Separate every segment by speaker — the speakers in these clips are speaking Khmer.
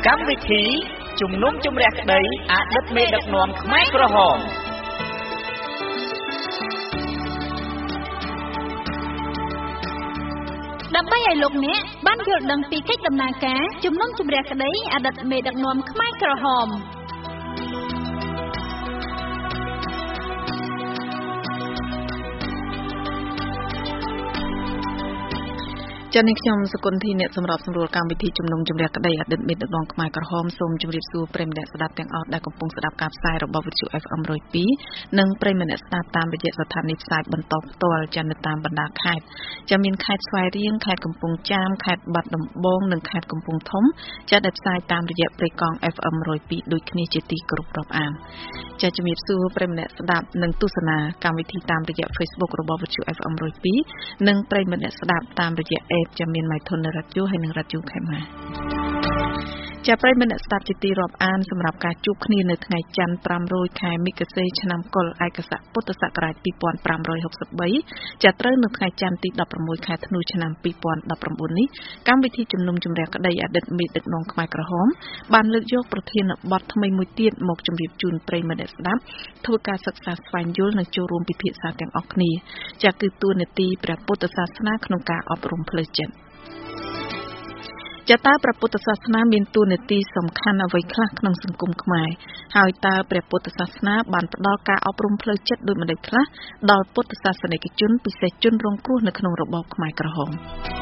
Speaker 1: កម្មវិធីជំនុំជម្រះក្តីអតីតមេដឹកនាំខ្មែរក្រហម
Speaker 2: ដើម្បីឲ្យលោកអ្នកបានយល់ដឹងពីកិច្ចដំណើរការជំនុំជម្រះក្តីអតីតមេដឹកនាំខ្មែរក្រហម
Speaker 3: ចា៎នេះខ្ញុំសុគន្ធីអ្នកសម្របសម្រួលកម្មវិធីជំនុំជម្រះក្តីអតីតមេដឹកនាំខ្មែរក្រហមសូមជម្រាបសួរប្រិយមិត្តស្ដាប់ទាំងអស់ដែលកំពុងស្ដាប់ការផ្សាយរបស់វិទ្យុ FM 102និងប្រិយមិត្តស្ដាប់តាមរយៈស្ថានីយ៍ផ្សាយបន្តផ្ទាល់ចា៎នៅតាមបណ្ដាខេត្តចា៎មានខេត្តស្វាយរៀងខេត្តកំពង់ចាមខេត្តបាត់ដំបងនិងខេត្តកំពង់ធំចា៎ដែលផ្សាយតាមរយៈព្រៃកង់ FM 102ដូចគ្នាជាទីគោរពរាប់អានចា៎ជំរាបសួរប្រិយមិត្តស្ដាប់និងទស្សនាកម្មវិធីតាមរយៈ Facebook របស់វិទ្យុ FM 102និងប្រិយមិត្តស្ដាប់តាមរយៈចាំមានម៉ៃធុនរ៉ាឌីយ៉ូហើយនិងរ៉ាឌីយ៉ូខេម៉ាជាប្រិយមិត្តស្ដាប់ជាទីរាប់អានសម្រាប់ការជួបគ្នានៅថ្ងៃច័ន្ទ500ខែមិគសីឆ្នាំកុរឯកស័កពុទ្ធសករាជ2563ចាប់ត្រូវនៅថ្ងៃច័ន្ទទី16ខែធ្នូឆ្នាំ2019នេះកម្មវិធីជំនុំជម្រះក្តីអតីតមេដឹកនាំខ្មែរក្រហមបានលើកយកប្រធានបទថ្មីមួយទៀតមកជម្រាបជូនប្រិយមិត្តស្ដាប់ធ្វើការសិក្សាស្វែងយល់និងចូលរួមពិភាក្សាទាំងអស់គ្នាចាគឺតួនាទីព្រះពុទ្ធសាសនាក្នុងការអប់រំផ្លូវចិត្តចតាព្រះពុទ្ធសាសនាមានតួនាទីសំខាន់អ្វីខ្លះក្នុងសង្គមខ្មែរហើយតើព្រះពុទ្ធសាសនាបានផ្ដល់ការអប់រំផ្លូវចិត្តដូចម្តេចខ្លះដល់ពុទ្ធសាសនិកជនពិសេសជនរងគ្រោះនៅក្នុងរបបខ្មែរក្រហម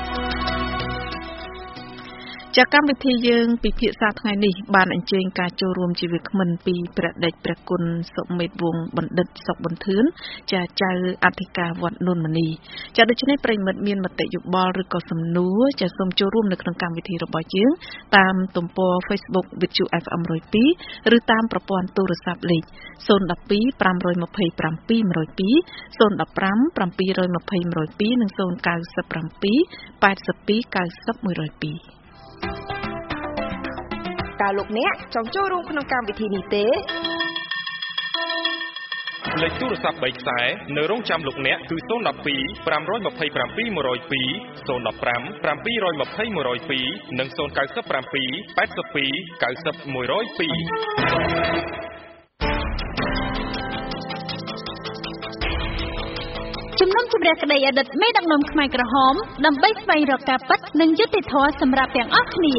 Speaker 3: ចាកម្មវិធីយើងពិភាក្សាថ្ងៃនេះបានអញ្ជើញការចូលរួមជាវាគ្មិនពីព្រះដេចព្រះគុណសុមេតវង្សបណ្ឌិតសុកប៊ុនធឿនចាចៅអធិការវត្តនួនមនីចាដូច្នេះប្រិយមិត្តមានមតិយោបល់ឬក៏សំណួរចាសូមចូលរួមនៅក្នុងកម្មវិធីរបស់យើងតាមទំព័រ Facebook វិទ្យុ FM 102ឬតាមប្រព័ន្ធទូរស័ព្ទលេខ012 527 102 015 720 102និង097 82 90 102
Speaker 4: តើលោកអ្នកចង់ចូលរួមក្នុងកម្មវិធីនេះទេ
Speaker 5: លេខទូរស័ព្ទ3ខ្សែនៅរងចាំលោកអ្នកគឺ012 527 102 015 720 102និង097 82 90 102
Speaker 2: ជំនុំជម្រះក្តីអតីតមេដឹកនាំខ្មែរក្រហមដើម្បីស្វែងរកការពិតនិងយុត្តិធម៌សម្រាប់ទាំងអស់គ្នា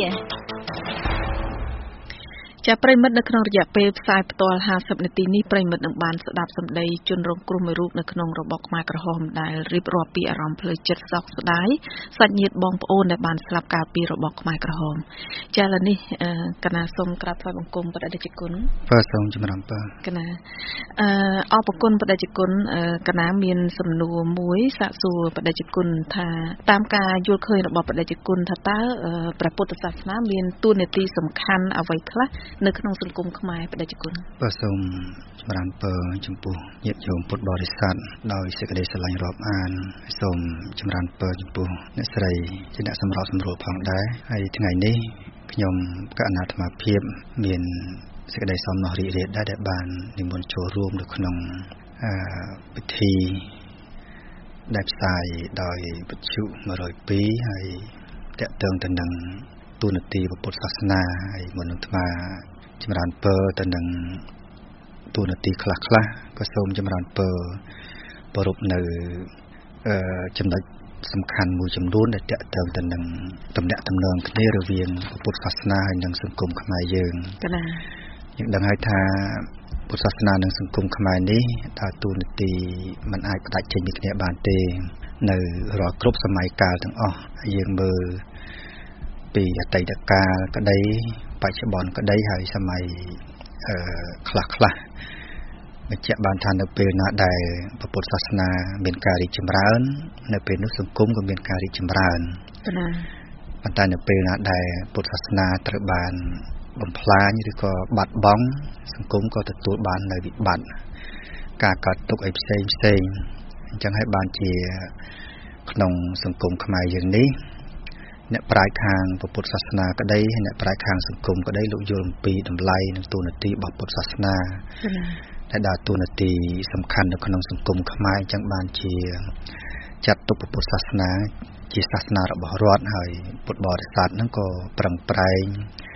Speaker 3: ចាប្រិមិត្តនៅក្នុងរយៈពេលផ្សាយផ្ទាល់50នាទីនេះប្រិមិត្តនឹងបានស្ដាប់សម្ដីជនរងគ្រោះមួយរូបនៅក្នុងរបបខ្មែរក្រហមដែលរៀបរាប់ពីអារម្មណ៍ផ្លូវចិត្តសោកស្ដាយសាច់ញាតិបងប្អូនដែលបានស្លាប់កាលពីរបបខ្មែរក្រហមចាឥឡូវនេះកណាសូមក្រាបថ្វាយបង្គំព្រះអតិថិគុណ
Speaker 6: បាទសូមចម្រើនពរ
Speaker 3: កណាអរគុណព្រះអតិថិគុណកណាមានសំណួរមួយសាកសួរព្រះអតិថិគុណថាតាមការយល់ឃើញរបស់ព្រះអតិថិគុណថាតើព្រះពុទ្ធសាសនាមានតួនាទីសំខាន់អ្វីខ្លះនៅក្នុងសង្គមខ្មែរបដិជន
Speaker 6: បាទសូមចម្រើនពរចំពោះញាតិញោមពុទ្ធបរិស័ទដោយសេចក្តីស្រឡាញ់រាប់អានសូមចម្រើនពរចំពោះអ្នកស្រីជាអ្នកសម្របសម្រួលផងដែរហើយថ្ងៃនេះខ្ញុំកណ្ដាលអាត្មាភាពមានសេចក្តីសំណោះរីករាយដែរដែលបាននិមន្តចូលរួមនៅក្នុងពិធីដែលផ្សាយដោយវិទ្យុ102ហើយតាក់ទងទៅនឹងតួនាទីពុទ្ធសាសនាហើយមុននឹងអាត្មាចម្រើនពរទៅនឹងតួនាទីខ្លះៗក៏សូមចម្រើនពរប្រពនៅចំណុចសំខាន់មួយចំនួនដែលតាក់ទងទៅនឹងទំនាក់ទំនងគ្នារវាងពុទ្ធសាសនាហើយនិងសង្គមខ្មែរយើង
Speaker 3: ណា
Speaker 6: យើងដឹងហើយថាពុទ្ធសាសនានិងសង្គមខ្មែរនេះតើតួនាទីមិនអាចផ្ដាច់ចេញពីគ្នាបានទេនៅរាល់គ្រប់សម័យកាលទាំងអស់យើងមើលពីអតីតកាលក្តីបច្ចុប្បន្នក្តីហើយសម័យខ្លះបញ្ជាក់បានថានៅពេលណាដែលពុទ្ធសាសនាមានការរីកចម្រើននៅពេលនោះសង្គមក៏មានការរីកចម្រើនប៉ុន្តែនៅពេលណាដែលពុទ្ធសាសនាត្រូវបានបំផ្លាញឬក៏បាត់បង់សង្គមក៏ទទួលបាននៅវិបត្តិការកើតទុក្ខអីផ្សេងអញ្ចឹងហើយបានជាក្នុងសង្គមខ្មែរយើងនេះអ្នកប្រាជ្ញខាងពុទ្ធសាសនាក្តីហើយអ្នកប្រាជ្ញខាងសង្គមក្តីលោកយល់អំពីតម្លៃនិងតួនាទីរបស់ពុទ្ធសាសនាដែលដើរតួនាទីសំខាន់នៅក្នុងសង្គមខ្មែរអញ្ចឹងបានជាចាត់ទុកពុទ្ធសាសនាជាសាសនារបស់រដ្ឋហើយពុទ្ធបរិស័ទហ្នឹងក៏ប្រឹងប្រែង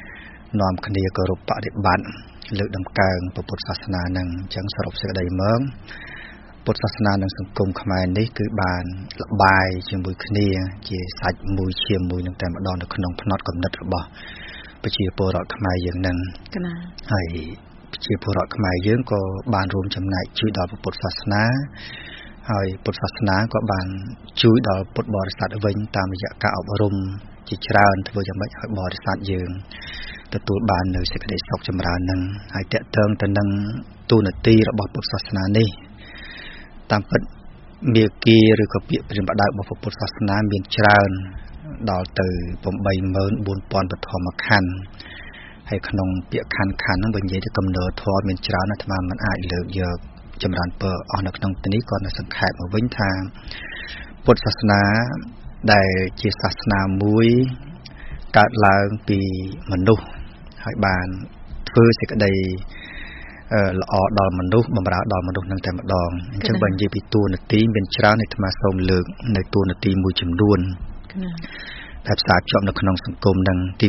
Speaker 6: នាំគ្នាគោរពបដិបត្តិលើកដំកើងពុទ្ធសាសនានឹងអញ្ចឹងសរុបសេចក្តីមកពុទ្ធសាសនានិងសង្គមខ្មែរនេះគឺបានលបាយជាមួយគ្នាជាសាច់មួយឈាមមួយនឹងតែម្ដងនៅក្នុងផ្នត់គំនិតរបស់ប្រជាពលរដ្ឋខ្មែរយើងនឹងហើយប្រជាពលរដ្ឋខ្មែរយើងក៏បានរួមចំណែកជួយដល់ពុទ្ធសាសនាហើយពុទ្ធសាសនាក៏បានជួយដល់ពុទ្ធបរិស័ទវិញតាមរយៈការអប់រំជាច្រើនធ្វើយ៉ាងម៉េចឲ្យបរិស័ទយើងទទួលបាននូវសេចក្តីសុខចម្រើននឹងហើយតេតឹងទៅនឹងទូនាទីរបស់ពុទ្ធសាសនានេះតាមពិតមាគ៌ាឬក៏ពាក្យព្រាហ្មណ៍បដៅរបស់ពុទ្ធសាសនាមានច្រើនដល់ទៅ 84000 បឋមខណ្ឌហើយក្នុងពាក្យខណ្ឌហ្នឹងបើនិយាយទៅកំណើធម៌មានច្រើនណាស់អាត្មាមិនអាចលើកយកចម្រើនពរអស់នៅក្នុងទីនេះគាត់នៅសង្ខេបមកវិញថាពុទ្ធសាសនាដែលជាសាសនាមួយកើតឡើងពីមនុស្សហើយបានធ្វើសេចក្តីល្អដល់មនុស្សបម្រើដល់មនុស្សនឹងតែម្ដងអញ្ចឹងបើនិយាយពីតួនាទីមានច្រើនអាត្មាសូមលើកនៅតួនាទីមួយចំនួនដែលផ្សារភ្ជាប់នៅក្នុងសង្គមនឹងទី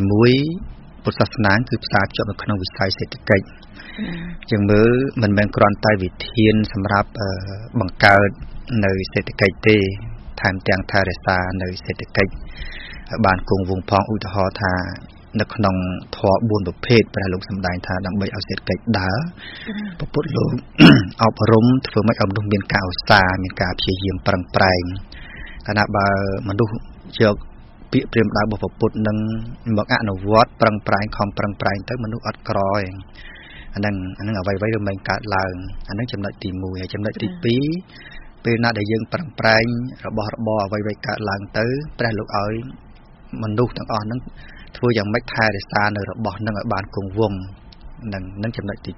Speaker 6: 1ពុទ្ធសាសនាគឺផ្សារភ្ជាប់នៅក្នុងវិស័យសេដ្ឋកិច្ចជាងមើលមិនមែនគ្រាន់តែវិធានសម្រាប់បង្កើតនៅសេដ្ឋកិច្ចទេថែមទាំងថែរក្សានៅសេដ្ឋកិច្ចបានគង់វង្សផងឧទាហរណ៍ថានៅក្នុងធម៌4ប្រភេទព្រះលោកសម្ដែងថាដើម្បីឲ្យសេដ្ឋកិច្ចដើរពុទ្ធលោកអប់រំធ្វើម៉េចឲ្យមនុស្សមានការឧស្សាហ៍មានការព្យាយាមប្រឹងប្រែងកាលណាបើមនុស្សយកពាក្យព្រាហ្មណ៍បដៅរបស់ពុទ្ធនឹងមកអនុវត្តប្រឹងប្រែងខំប្រឹងប្រែងទៅមនុស្សអត់ក្រឯងអាហ្នឹងអ្វីៗវាមិនកើតឡើងអាហ្នឹងចំណុចទី1ហើយចំណុចទី2ពេលណាដែលយើងប្រឹងប្រែងរបស់របរអ្វីៗកើតឡើងទៅព្រះលោកឲ្យមនុស្សទាំងអស់ហ្នឹងធ្វើយ៉ាងម៉េចថែរក្សានៅរបស់នឹងឲ្យបានគង់វង្សនឹងចំណុចទី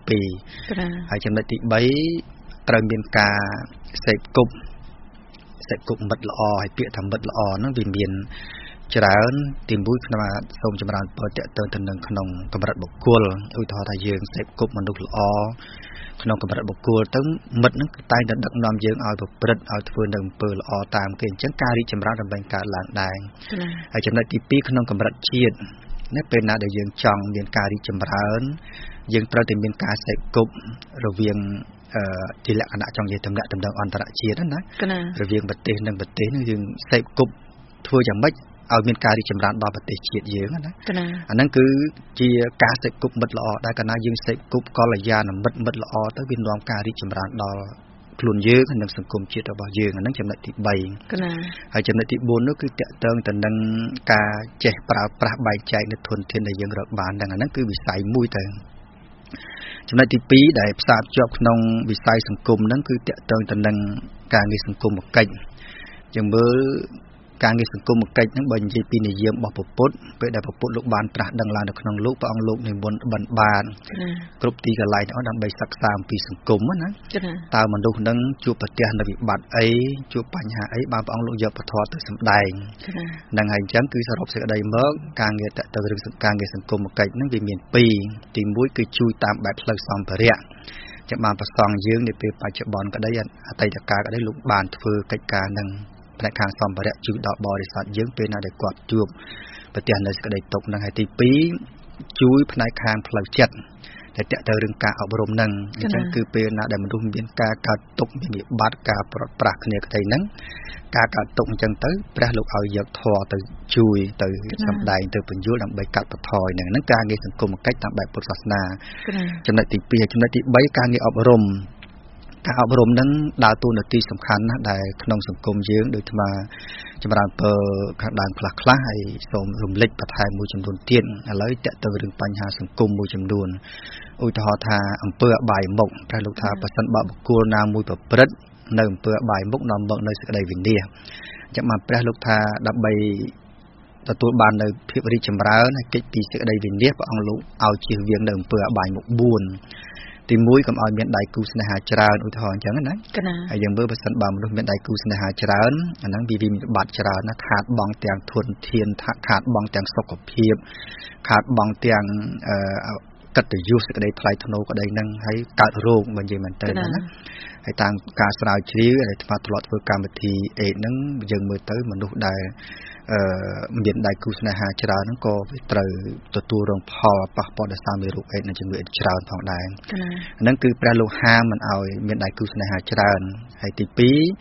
Speaker 6: 2ហើយចំណុចទី3ត្រូវមានការសេពគប់មិត្តល្អហើយពាក្យថាមិត្តល្អហ្នឹងវាមានច្រើនទី1ខ្ញុំសូមចម្រើនពរតេតើទៅនឹងក្នុងកម្រិតបុគ្គលឧទាហរណ៍ថាយើងសេពគប់មនុស្សល្អក្នុងកម្រិតបុគ្គលទៅមិត្តហ្នឹងតែងតែដឹកនាំយើងឲ្យប្រព្រឹត្តឲ្យធ្វើនៅអំពើល្អតាមគេអញ្ចឹងការរីកចម្រើនដើម្បីកើតឡើងដែរហើយចំណុចទី2ក្នុងកម្រិតជាតិណាពេលណាដែលយើងចង់មានការរីកចម្រើនយើងត្រូវតែមានការសេពគប់រវាងជាលក្ខណៈចង់និយាយតំណែងអន្តរជាតិណារវាងប្រទេសនិងប្រទេសនេះយើងសេពគប់ធ្វើយ៉ាងម៉េចឲ្យមានការរីកចម្រើនដល់ប្រទេសជាតិយើងណាអាហ្នឹងគឺជាការសេពគប់មិត្តល្អដែលកាលណាយើងសេពគប់កល្យាណមិត្តល្អទៅវានាំការរីកចម្រើនដល់ខ្លួនយើងនិងសង្គមជាតិរបស់យើងអាហ្នឹងចំណុចទី3ហើយចំណុចទី4នោះគឺតកតងទៅនឹងការចេះប្រើប្រាស់បែងចែកនូវធនធានដែលយើងរកបានហ្នឹងអាហ្នឹងគឺវិស័យមួយទៅចំណុចទី2ដែលផ្សារភ្ជាប់ក្នុងវិស័យសង្គមហ្នឹងគឺតកតងទៅនឹងការងារសង្គមកិច្ចយើងមើលការងារសង្គមកិច្ចហ្នឹងបើនិយាយពីនិយមរបស់ពុទ្ធពេលដែលពុទ្ធលោកបានត្រាស់ដឹងឡើងនៅក្នុងលោកព្រះអង្គលោកនិមន្តបិណ្ឌបាតគ្រប់ទីកន្លែងទាំងអស់ដើម្បីសិក្សាអំពីសង្គមណាតើមនុស្សហ្នឹងជួបប្រទះនៅវិបត្តិអីជួបបញ្ហាអីបានព្រះអង្គលោកយកពធទៅសម្ដែងហ្នឹងហើយអញ្ចឹងគឺសរុបសេចក្តីមកការងារតទៅរឿងការងារសង្គមកិច្ចហ្នឹងវាមាន2ទី1គឺជួយតាមបែបផ្លូវសម្ភារៈចាំបានប្រសងយើងនៅពេលបច្ចុប្បន្នក្តីអតីតកាលក្តីលោកបានធ្វើកិច្ចការហ្នឹងផ្នែកខាងសម្ភារៈជួយដល់បរិស័ទយើងពេលណាដែលគាត់ជួបប្រទះនៅសេចក្តីទុក្ខហ្នឹងហើយទី2ជួយផ្នែកខាងផ្លូវចិត្តដែលតេទៅរឿងការអប់រំហ្នឹងអញ្ចឹងគឺពេលណាដែលមនុស្សមានការកើតទុក្ខមានវិបត្តិការប្រត់ប្រាស់គ្នាក្តីហ្នឹងការកើតទុក្ខអញ្ចឹងទៅព្រះលោកឲ្យយកធម៌ទៅជួយទៅសម្ដែងទៅបញ្យល់ដើម្បីកាត់បន្ថយហ្នឹងការងារសង្គមកិច្ចតាមបែបពុទ្ធសាសនាចំណុចទី2ចំណុចទី3ការងារអប់រំការអប់រំហ្នឹងដើរតួនាទីសំខាន់ណាស់ដែលក្នុងសង្គមយើងដូចថ្មចម្រើនពរខាងដើមខ្លះហើយសូមរំលឹកបន្ថែមមួយចំនួនទៀតឥឡូវតេទៅរឿងបញ្ហាសង្គមមួយចំនួនឧទាហរណ៍ថាអំពើអបាយមុខព្រះលោកថាបើសិនបើបុគ្គលណាមួយប្រព្រឹត្តនៅអំពើអបាយមុខនាំមកនៅសេចក្តីវិនាសអញ្ចឹងបានព្រះលោកថាដើម្បីទទួលបាននៅភាពរីកចម្រើនហើយកិច្ចពីសេចក្តីវិនាសព្រះអង្គលោកឲ្យជៀសវាងនៅអំពើអបាយមុខ4ទី1កុំឲ្យមានដៃគូស្នេហាច្រើនឧទាហរណ៍អញ្ចឹងណាហើយយើងមើលបើសិនបើមនុស្សមានដៃគូស្នេហាច្រើនអាហ្នឹងវាមានបាត់ច្រើនណាខាតបង់ទាំងធនធានខាតបង់ទាំងសុខភាពខាតបង់ទាំងកិត្តិយសសេចក្តីថ្លៃថ្នូរក្តីនឹងហើយកើតរោគមិននិយាយមែនទេណាហើយតាមការស្រាវជ្រាវដែលថ្មធ្លាប់ធ្វើកម្មវិធីអេហ្នឹងយើងមើលទៅមនុស្សដែលមានដៃគូស្នេហាច្រើនហ្នឹងក៏វាត្រូវទទួលរងផលប៉ះពាល់ដោយសារមេរោគអេដនិងជំងឺអេដច្រើនផងដែរហ្នឹងគឺព្រះលោកហាមមិនឲ្យមានដៃគូស្នេហាច្រើនហើយទី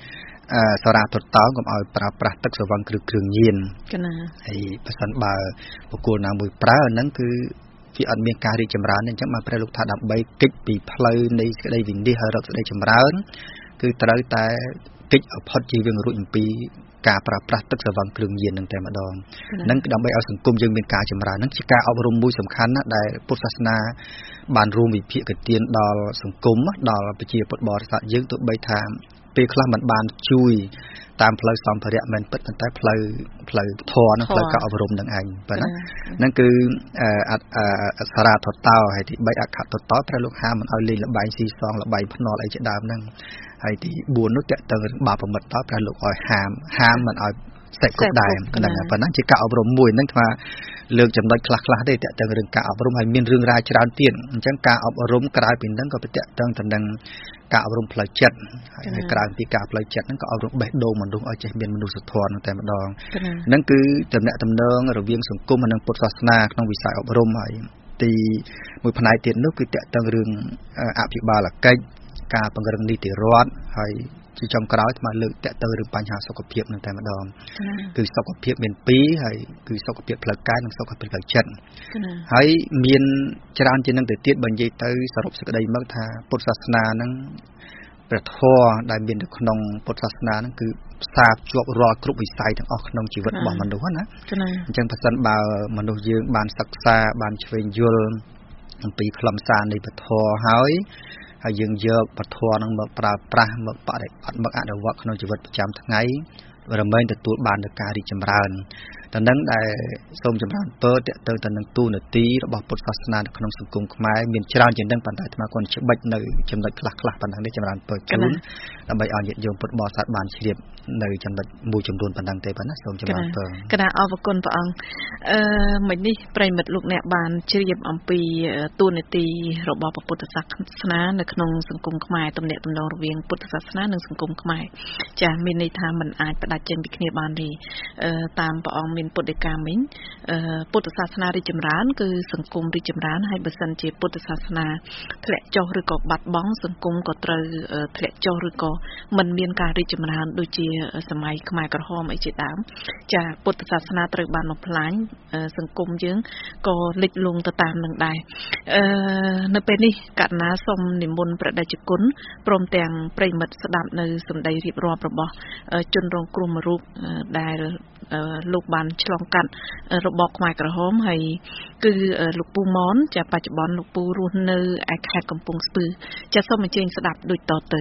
Speaker 6: 2សារ៉ាតុតតោកុំឲ្យប្រើប្រាស់ទឹកស្រវឹងគ្រឿងញៀនហើយបើសិនបើបុគ្គលណាមួយប្រើហ្នឹងគឺវាអត់មានការរីកចម្រើនទេអញ្ចឹងមកព្រះលោកថាដើម្បីគេចពីផ្លូវនៃសេចក្តីវិនិច្ឆ័យហើយរកសេចក្តីចម្រើនគឺត្រូវតែគេចឲ្យផុតជាវាងរួចអំពីការប្រើប្រាស់ទឹកស្រវឹងគ្រឿងញៀននឹងតែម្ដងហ្នឹងគឺដើម្បីឲ្យសង្គមយើងមានការចម្រើនហ្នឹងជាការអប់រំមួយសំខាន់ណាស់ដែលពុទ្ធសាសនាបានរួមវិភាគទានដល់សង្គមដល់ប្រជាពុទ្ធបរិស័ទយើងទោះបីថាពេលខ្លះมันបានជួយតាមផ្លូវសម្ភារៈមិនពិតប៉ុន្តែផ្លូវធម៌និងផ្លូវការអប់រំនឹងឯងប៉ុណ្ណាហ្នឹងគឺសារ៉ាថតោហើយទី3អក្ខតតោព្រះលោកហាមមិនឲ្យលេងល្បែងស៊ីសងល្បែងភ្នាល់អីជាដើមហ្នឹងហើយទី4នោះតើតើបាបប្រមិតតោព្រះលោកឲ្យហាមមិនឲ្យសេកគប់ដែរហ្នឹងប៉ុណ្ណាជាការអប់រំមួយហ្នឹងថាលើកចំណុចខ្លះទេតើតើរឿងការអប់រំហើយមានរឿងរ៉ាវច្រើនទៀតអញ្ចឹងការអប់រំក្រៅពីហ្នឹងក៏តើតើនឹងការអប់រំផ្លូវចិត្តហើយក្រៅពីការផ្លូវចិត្តហ្នឹងក៏អប់រំបេះដូងមនុស្សឲ្យចេះមានមនុស្សធម៌តែម្ដងហ្នឹងគឺតំណែងតំណងរវាងសង្គមនិងពុទ្ធសាសនាក្នុងវិស័យអប់រំហើយទីមួយផ្នែកទៀតនោះគឺតើតើរឿងអភិបាលកិច្ចការពង្រឹងនីតិរដ្ឋហើយជាចុងក្រោយមកលើកតើតើរឿងបញ្ហាសុខភាពនឹងតែម្ដងគឺសុខភាពមាន2ហើយគឺសុខភាពផ្លូវកាយនិងសុខភាពផ្លូវចិត្តហើយមានច្រើនជាងនឹងទៅទៀតបើនិយាយទៅសរុបសេចក្តីមកថាពុទ្ធសាសនាហ្នឹងព្រះធម៌ដែលមាននៅក្នុងពុទ្ធសាសនាហ្នឹងគឺផ្សារភ្ជាប់រាល់គ្រប់វិស័យទាំងអស់ក្នុងជីវិតរបស់មនុស្សណាអញ្ចឹងបើសិនបើមនុស្សយើងបានសិក្សាបានឆ្វេងយល់អំពីខ្លឹមសារនៃព្រះធម៌ហើយយើងយកពធនឹងមកប្រើប្រាស់មកបរិបត្តិមកអនុវត្តក្នុងជីវិតប្រចាំថ្ងៃរមែងទទួលបាននូវការរីកចម្រើនតែនឹងដែលសូមចម្រើនពរតទៅនឹងទូនាទីរបស់ពុទ្ធសាសនានៅក្នុងសង្គមខ្មែរមានច្រើនជាងនឹងប៉ុន្តែអាត្មាគាត់ច្បិចនៅចំណុចខ្លះប៉ុណ្ណឹងនេះចម្រើនពរជូនដើម្បីឲ្យញាតិញោមពុទ្ធបរិស័ទបានជ្រាបនៅចំណុចមួយចំនួនប៉ុណ្ណឹងទេប៉ុណ្ណាសូមចម្រើនពរ
Speaker 3: គណៈអរគុណព្រះអង្គមិញនេះប្រិមិត្តលោកអ្នកបានជ្រាបអំពីទូនាទីរបស់ពុទ្ធសាសនានៅក្នុងសង្គមខ្មែរទំនាក់ទំនងរវាងពុទ្ធសាសនានិងសង្គមខ្មែរចាមានន័យថាมันអាចផ្ដាច់ចេញពីគ្នាបានទេតាមព្រះអង្គមានពុទ្ធដីកាមិញពុទ្ធសាសនារីកចម្រើនគឺសង្គមរីកចម្រើនហើយបើសិនជាពុទ្ធសាសនាធ្លាក់ចុះឬក៏បាត់បង់សង្គមក៏ត្រូវធ្លាក់ចុះឬក៏មិនមានការរីកចម្រើនដូចជាសម័យខ្មែរក្រហមអីជាដើមចាពុទ្ធសាសនាត្រូវបានបំផ្លាញសង្គមយើងក៏លិចលង់ទៅតាមនឹងដែរនៅពេលនេះកណ្ណាសូមនិមន្តព្រះតេជគុណព្រមទាំងប្រិមិត្តស្ដាប់នៅសម្ដីរៀបរាប់របស់ជនរងគ្រោះមួយរូបដែលលោកបានឆ្លងកាត់របបខ្មែរក្រហមហើយគឺលោកពូម៉នចាបច្ចុប្បន្នលោកពូរស់នៅឯខេត្តកំពង់ស្ពឺចាសូមអញ្ជើញស្ដាប់ដូចតទៅ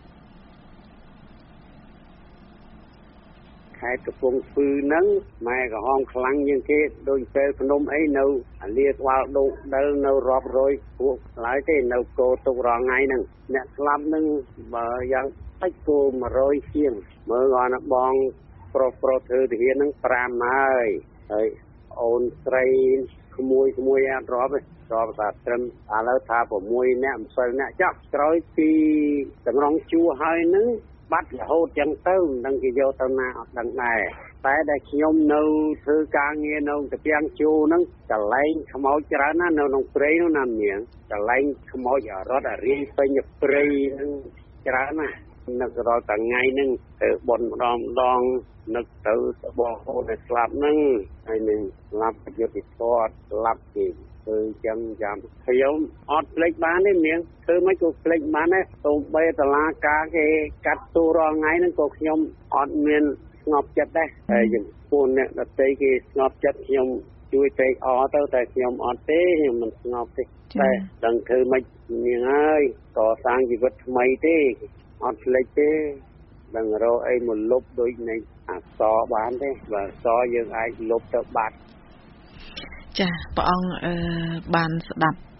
Speaker 7: ខេត្តកំពង់ស្ពឺហ្នឹងម៉ែក្រហមខ្លាំងជាងគេដូចពេលភ្នំអីនៅអាលាស្វាលដូកដើនៅរាប់រយពួកឡើយទេនៅគោទុករងថ្ងៃហ្នឹងអ្នកស្លាប់ហ្នឹងបើយ៉ាងតិចគោ100ជាងមើលអនបងប្រុសធ្វើទាហានហ្នឹង5ហើយអូនស្រីក្មួយអត់រាប់ទេរាប់ថាត្រឹមឥឡូវថា6នាក់7នាក់ចាស់ក្រោយពីតម្រង់ជួរហើយហ្នឹងបាត់រហូតចឹងទៅមិនដឹងគេយកទៅណាអត់ដឹងដែរតែដែលខ្ញុំនៅធ្វើការងារនៅតាពាំងជូហ្នឹងកន្លែងខ្មោចច្រើនណាស់នៅក្នុងព្រៃនោះណាមៀងកន្លែងខ្មោចរត់រាយពេញព្រៃហ្នឹងច្រើនណាស់នឹករាល់ថ្ងៃហ្នឹងទៅបន់ម្ដងនឹកទៅបងប្អូនដែលស្លាប់ហ្នឹងហើយនឹងស្លាប់យុទ្ធធម៌ស្លាប់គេគឺចឹងចាំខ្ញុំអត់ភ្លេចបានទេមៀងធ្វើមិនក៏ភ្លេចបានដែរសូម្បីតឡាការគេកាត់ទូរាល់ថ្ងៃហ្នឹងក៏ខ្ញុំអត់មានស្ងប់ចិត្តដែរហើយចំពោះអ្នកដទៃគេស្ងប់ចិត្តខ្ញុំជួយតែអទៅតែខ្ញុំអត់ទេខ្ញុំមិនស្ងប់ទេតែដឹងធ្វើមិនមៀងហើយកសាងជីវិតថ្មីទេអត់ភ្លេចទេដឹងរកអីមកលុបដូចនៃអក្សរបានទេបើអក្សរយើងអាចលុបទៅបាត់
Speaker 3: ចាព្រះអង្គបានស្ដាប់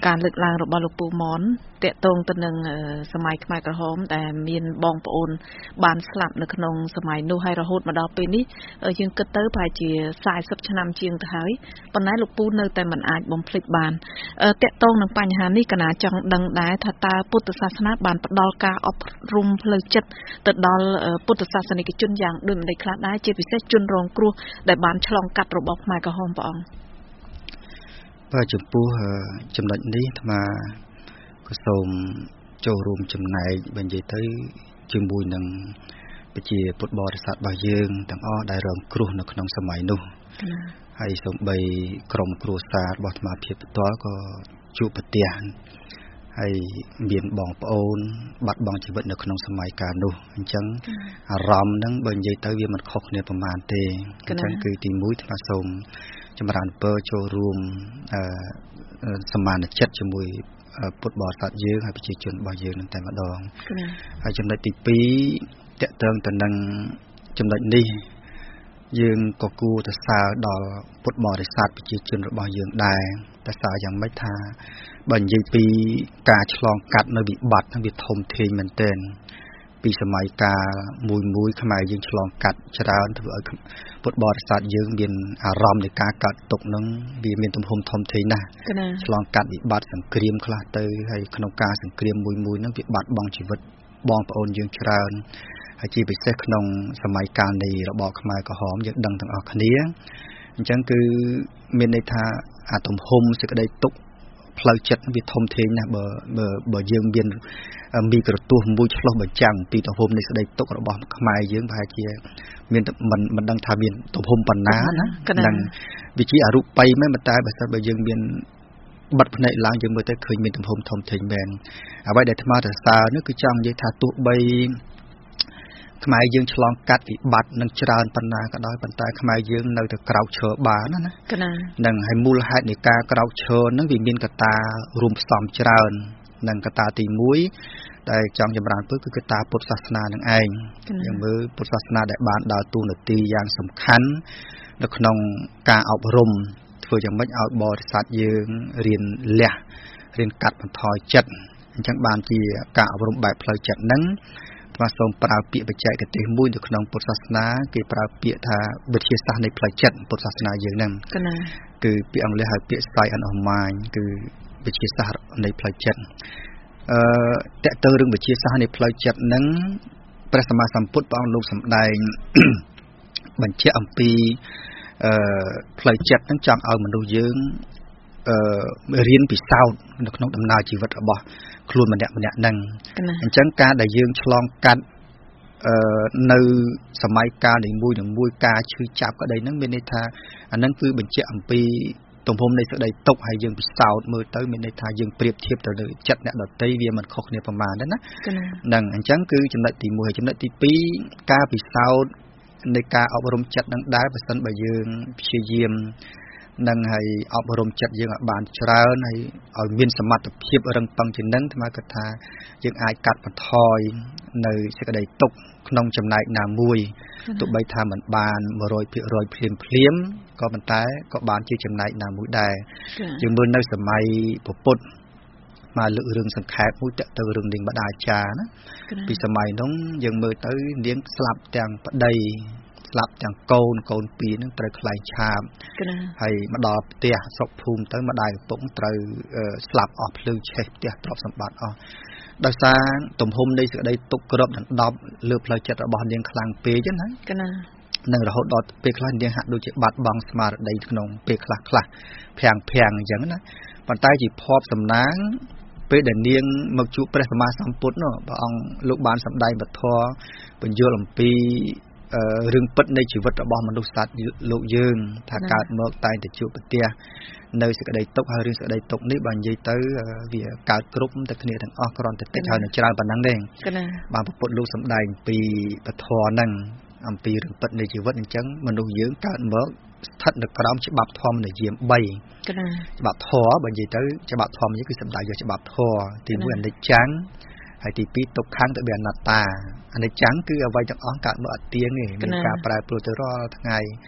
Speaker 3: ការលើកឡើងរបស់លោកពូម៉នតាក់ទងទៅនឹងសម័យខ្មែរក្រហមដែលមានបងប្អូនបានស្លាប់នៅក្នុងសម័យនោះហើយរហូតមកដល់ពេលនេះយើងគិតទៅប្រហែលជា40ឆ្នាំជាងទៅហើយប៉ុន្តែលោកពូនៅតែមិនអាចបំភ្លេចបានតាក់ទងនឹងបញ្ហានេះកណាចង់ដឹងដែរថាតើពុទ្ធសាសនាបានផ្ដល់ការអប់រំផ្លូវចិត្តទៅដល់ពុទ្ធសាសនិកជនយ៉ាងដូចម្តេចខ្លះដែរជាពិសេសជនរងគ្រោះដែលបានឆ្លងកាត់របបខ្មែរក្រហមព្រះអង្គ
Speaker 6: បាទចំពោះចំណុចនេះអាត្មាក៏សូមចូលរួមចំណែកបញ្ជាទៅជាមួយនឹងប្រជាពុទ្ធបរិស័ទរបស់យើងទាំងអស់ដែលរងគ្រោះនៅក្នុងសម័យនោះហើយសូម្បីក្រុមគ្រួសាររបស់អាត្មាភាពផ្ទាល់ក៏ជួបប្រទះហើយមានបងប្អូនបាត់បង់ជីវិតនៅក្នុងសម័យកាលនោះអញ្ចឹងអារម្មណ៍ហ្នឹងបើនិយាយទៅវាមិនខុសគ្នាប្រមាណទេអញ្ចឹងគឺទី1អាត្មាសូមចម្រើនពរចូលរួមសមានចិត្តជាមួយពុទ្ធបរិស័ទយើងហើយប្រជាជនរបស់យើងនឹងតែម្ដងហើយចំណុចទី2តកតងទៅនឹងចំណុចនេះយើងក៏គួរទៅសើដល់ពុទ្ធបរិស័ទប្រជាជនរបស់យើងដែរតែសើយ៉ាងម៉េចថាបើនិយាយពីការឆ្លងកាត់នៅវិបត្តិហ្នឹងវាធំធេងមែនទែនពីសម័យកាលមួយខ្មែរយើងឆ្លងកាត់ច្រើនធ្វើឲ្យពុទ្ធបរិស័ទយើងមានអារម្មណ៍នៃការកាត់ទុកហ្នឹងវាមានទំហំធំធេងណាស់ឆ្លងកាត់វិបត្តិសង្គ្រាមខ្លះទៅហើយក្នុងការសង្គ្រាមមួយហ្នឹងវាបាត់បង់ជីវិតបងប្អូនយើងច្រើនហើយជាពិសេសក្នុងសម័យកាលនៃរបបខ្មែរក្រហមយើងដឹងទាំងអស់គ្នាអញ្ចឹងគឺមានន័យថាអាទំហំសេចក្តីទុក្ខផ្លូវចិត្តវាធំធេងណាស់បើយើងមានមីក្រទស្សន៍មួយឆ្លោះបញ្ចាំងពីទំហំនៃសេចក្តីទុក្ខរបស់ខ្មែរយើងប្រហែលជាមានមិនដឹងថាមានទំហំប៉ុណ្ណាណានឹងវាជាអរូបីមែនតែបើសិនបើយើងមានបិទភ្នែកឡើងយើងមើលទៅឃើញមានទំហំធំធេងមែនអ្វីដែលអាត្មាសរសើរនោះគឺចង់និយាយថាទោះបីខ្មែរយើងឆ្លងកាត់វិបត្តិនឹងច្រើនប៉ុណ្ណាក៏ដោយប៉ុន្តែខ្មែរយើងនៅតែក្រោកឈរបានណានឹងហើយមូលហេតុនៃការក្រោកឈរនឹងវាមានកត្តារួមផ្សំច្រើននឹងកត្តាទី1ដែលចង់ចម្រើនគឺកត្តាពុទ្ធសាសនានឹងឯងយើងមើលពុទ្ធសាសនាដែលបានដើរតួនាទីយ៉ាងសំខាន់នៅក្នុងការអប់រំធ្វើយ៉ាងម៉េចឲ្យបរិស័ទយើងរៀនលះរៀនកាត់បន្ថយចិត្តអញ្ចឹងបានជាការអប់រំបែបផ្លូវចិត្តហ្នឹងបាទសូមប្រើពាក្យបច្ចេកទេសមួយនៅក្នុងពុទ្ធសាសនាគេប្រើពាក្យថាវិទ្យាសាស្ត្រនៃផ្លូវចិត្តពុទ្ធសាសនាយើងហ្នឹងគឺពាក្យអង់គ្លេសហៅពាក្យ Science of Mind គឺវិទ្យាសាស្ត្រនៃផ្លូវចិត្តតកតើរឿងវិទ្យាសាស្ត្រនៃផ្លូវចិត្តហ្នឹងព្រះសម្មាសម្ពុទ្ធព្រះអង្គលោកសម្ដែងបញ្ជាក់អំពីផ្លូវចិត្តហ្នឹងចង់ឲ្យមនុស្សយើងរៀនពិសោធន៍នៅក្នុងដំណើរជីវិតរបស់ខ្លួនម្នាក់ហ្នឹងអញ្ចឹងការដែលយើងឆ្លងកាត់នៅសម័យកាលនីមួយការឈឺចាប់ក្តីហ្នឹងមានន័យថាអាហ្នឹងគឺបញ្ជាក់អំពីទំហំនៃសេចក្តីទុក្ខហើយយើងពិសោធន៍មើលទៅមានន័យថាយើងប្រៀបធៀបទៅលើចិត្តអ្នកដទៃវាមិនខុសគ្នាប្រមាណទេណាហ្នឹងអញ្ចឹងគឺចំណុចទី1ចំណុចទី2ការពិសោធន៍នៃការអប់រំចិត្តនឹងដែរបើសិនបើយើងព្យាយាមនឹងឲ្យអប់រំចិត្តយើងឲ្យបានច្រើនហើយឲ្យមានសមត្ថភាពរឹងប៉ឹងជាងនឹងថ្មគាត់ថាយើងអាចកាត់បន្ថយនៅសេចក្តីទុក្ខក្នុងចំណែកណាមួយទោះបីថាមិនបាន 100% ភ្លាមក៏ប៉ុន្តែក៏បានជាចំណែកណាមួយដែរយើងមើលនៅសម័យពុទ្ធមកលើករឿងសង្ខេបមួយតទៅរឿងនាងបដាចាណាពីសម័យនោះយើងមើលទៅនាងស្លាប់ទាំងប្តីស្លាប់ទាំងកូនពីរហ្នឹងត្រូវខ្លែងឆាបហើយមកដល់ផ្ទះស្រុកភូមិទៅម្ដាយឪពុកត្រូវស្លាប់អស់ភ្លើងឆេះផ្ទះទ្រព្យសម្បត្តិអស់ដោយសារទំហំនៃសេចក្តីទុក្ខក្របដណ្ដប់លើផ្លូវចិត្តរបស់នាងខ្លាំងពេកណានឹងរហូតដល់ពេលខ្លះនាងហាក់ដូចជាបាត់បង់ស្មារតីក្នុងពេលខ្លះភាំងអញ្ចឹងណាប៉ុន្តែជាភ័ព្វសំណាងពេលដែលនាងមកជួបព្រះសម្មាសម្ពុទ្ធនោះព្រះអង្គលោកបានសម្ដែងពធបញ្យល់អំពីរឿងពិតនៃជីវិតរបស់មនុស្សសត្វលោកយើងថាកើតមកតែងតែជួបប្រទះនៅសេចក្តីទុក្ខហើយរឿងសេចក្តីទុក្ខនេះបើនិយាយទៅវាកើតគ្រប់តែគ្នាទាំងអស់គ្រាន់តែតិចហើយនៅច្រើនប៉ុណ្ណឹងទេបានពុទ្ធលោកសម្ដែងពីពធហ្នឹងអំពីរឿងពិតនៃជីវិតអញ្ចឹងមនុស្សយើងកើតមកស្ថិតនៅក្រោមច្បាប់ធម្មនិយម3ច្បាប់ធម៌បើនិយាយទៅច្បាប់ធម្មនិយមគឺសម្ដៅយកច្បាប់ធម៌ទី1អនិច្ចំហើយទី2ទុក្ខំទៅវាអនត្តាអនិច្ចំគឺអ្វីទាំងអស់កើតមកអត់ទៀងទេមានការប្រែប្រួលទៅរាល់ថ្ងៃ